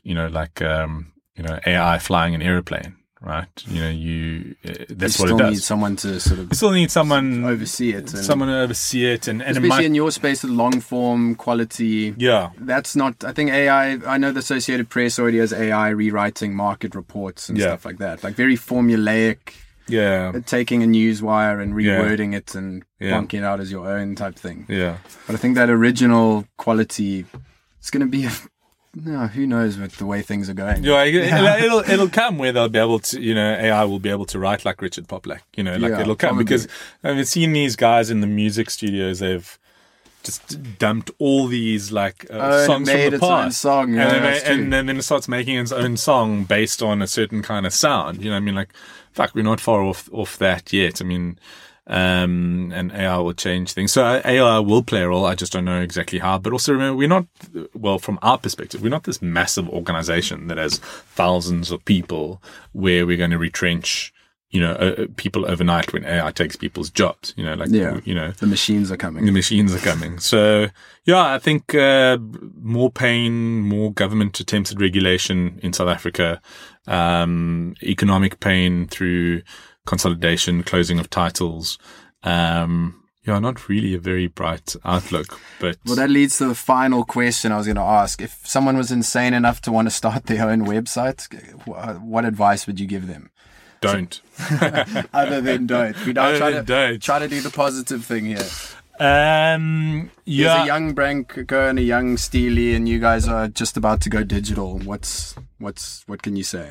AI flying an airplane, right? That's you what it still does. need someone to sort of You still need someone oversee it. and Especially in your space with long form quality. Yeah. That's not, I think AI, I know the Associated Press already has AI rewriting market reports and stuff like that. Like very formulaic, taking a newswire and rewording it and plonking it out as your own type thing. Yeah. But I think that original quality is going to be who knows with the way things are going. It'll come where they'll be able to, AI will be able to write like Richard Poplak, it'll come probably. because I've seen these guys in the music studios, they've just dumped all these songs from the past. Song, and then it starts making its own song based on a certain kind of sound. We're not far off that yet. And AI will change things. So AI will play a role. I just don't know exactly how. But also remember, from our perspective, we're not this massive organization that has thousands of people where we're going to retrench, people overnight when AI takes people's jobs. The machines are coming. The machines are coming. So, I think more pain, more government attempts at regulation in South Africa, economic pain through consolidation, closing of titles. Not really a very bright outlook. But well, that leads to the final question I was going to ask. If someone was insane enough to want to start their own website, what advice would you give them? Don't. Other than don't. We don't try to do the positive thing here. There's a young Branko and a young Steely, and you guys are just about to go digital. What can you say?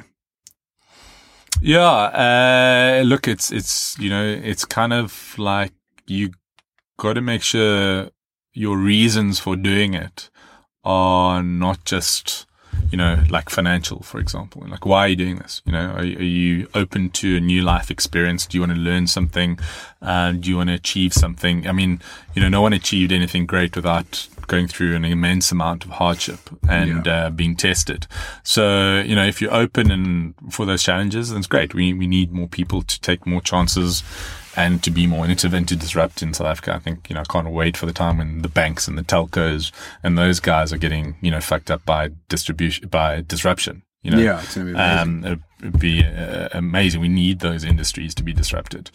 Look, it's kind of like you got to make sure your reasons for doing it are not just like financial, for example. Like, why are you doing this? Are you open to a new life experience? Do you want to learn something? Do you want to achieve something? I mean, no one achieved anything great without going through an immense amount of hardship and being tested. So, if you're open and for those challenges, then it's great. We need more people to take more chances and to be more innovative and to disrupt in South Africa. I think, I can't wait for the time when the banks and the telcos and those guys are getting, fucked up by disruption. It's going to be amazing. It'd be amazing. We need those industries to be disrupted.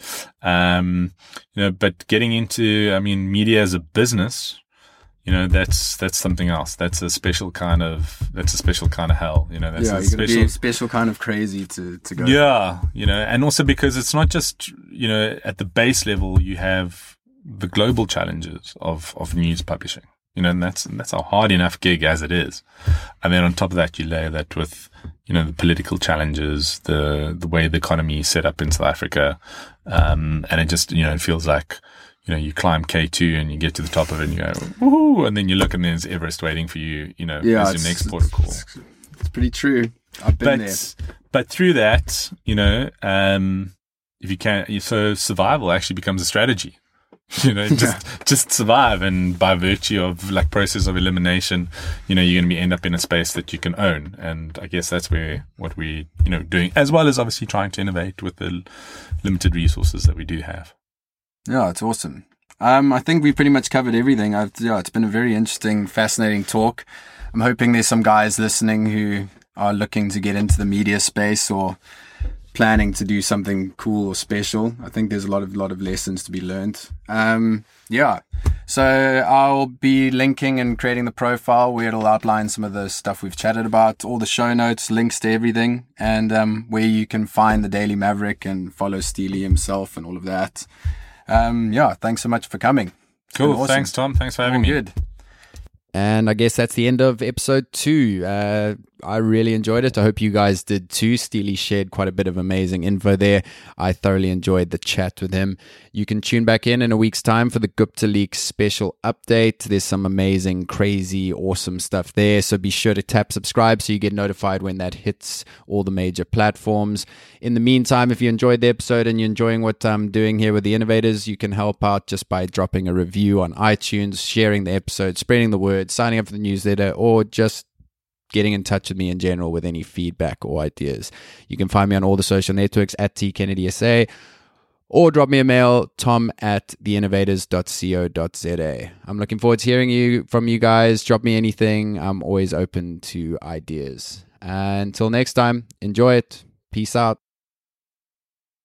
But getting into, media as a business, that's something else. That's a special kind of hell. That's a special kind of crazy to go. Yeah, and also because it's not just, at the base level, you have the global challenges of news publishing, and that's a hard enough gig as it is. And then on top of that, you layer that with, the political challenges, the way the economy is set up in South Africa. And it just, it feels like, you climb K2 and you get to the top of it and you go, woohoo, and then you look and there's Everest waiting for you, as your next port of call. It's pretty true. I've been there. But through that, if you can, so survival actually becomes a strategy. Just survive, and by virtue of like process of elimination, you're going to end up in a space that you can own. And I guess that's what we doing, as well as obviously trying to innovate with the limited resources that we do have. Yeah, it's awesome. I think we pretty much covered everything. It's been a very interesting, fascinating talk. I'm hoping there's some guys listening who are looking to get into the media space or planning to do something cool or special. I think there's a lot of lessons to be learned. So I'll be linking and creating the profile where it'll outline some of the stuff we've chatted about, all the show notes, links to everything, and where you can find the Daily Maverick and follow Steely himself and all of that. Thanks so much for coming. Cool. Awesome. Thanks, Tom. Thanks for having me. Good. And I guess that's the end of episode 2. I really enjoyed it. I hope you guys did too. Steely shared quite a bit of amazing info there. I thoroughly enjoyed the chat with him. You can tune back in a week's time for the Gupta Leaks special update. There's some amazing, crazy, awesome stuff there. So be sure to tap subscribe so you get notified when that hits all the major platforms. In the meantime, if you enjoyed the episode and you're enjoying what I'm doing here with the innovators, you can help out just by dropping a review on iTunes, sharing the episode, spreading the word, signing up for the newsletter, or just getting in touch with me in general with any feedback or ideas. You can find me on all the social networks at TKennedySA, or drop me a mail, tom@theinnovators.co.za. I'm looking forward to hearing from you guys. Drop me anything. I'm always open to ideas. Until next time, enjoy it. Peace out.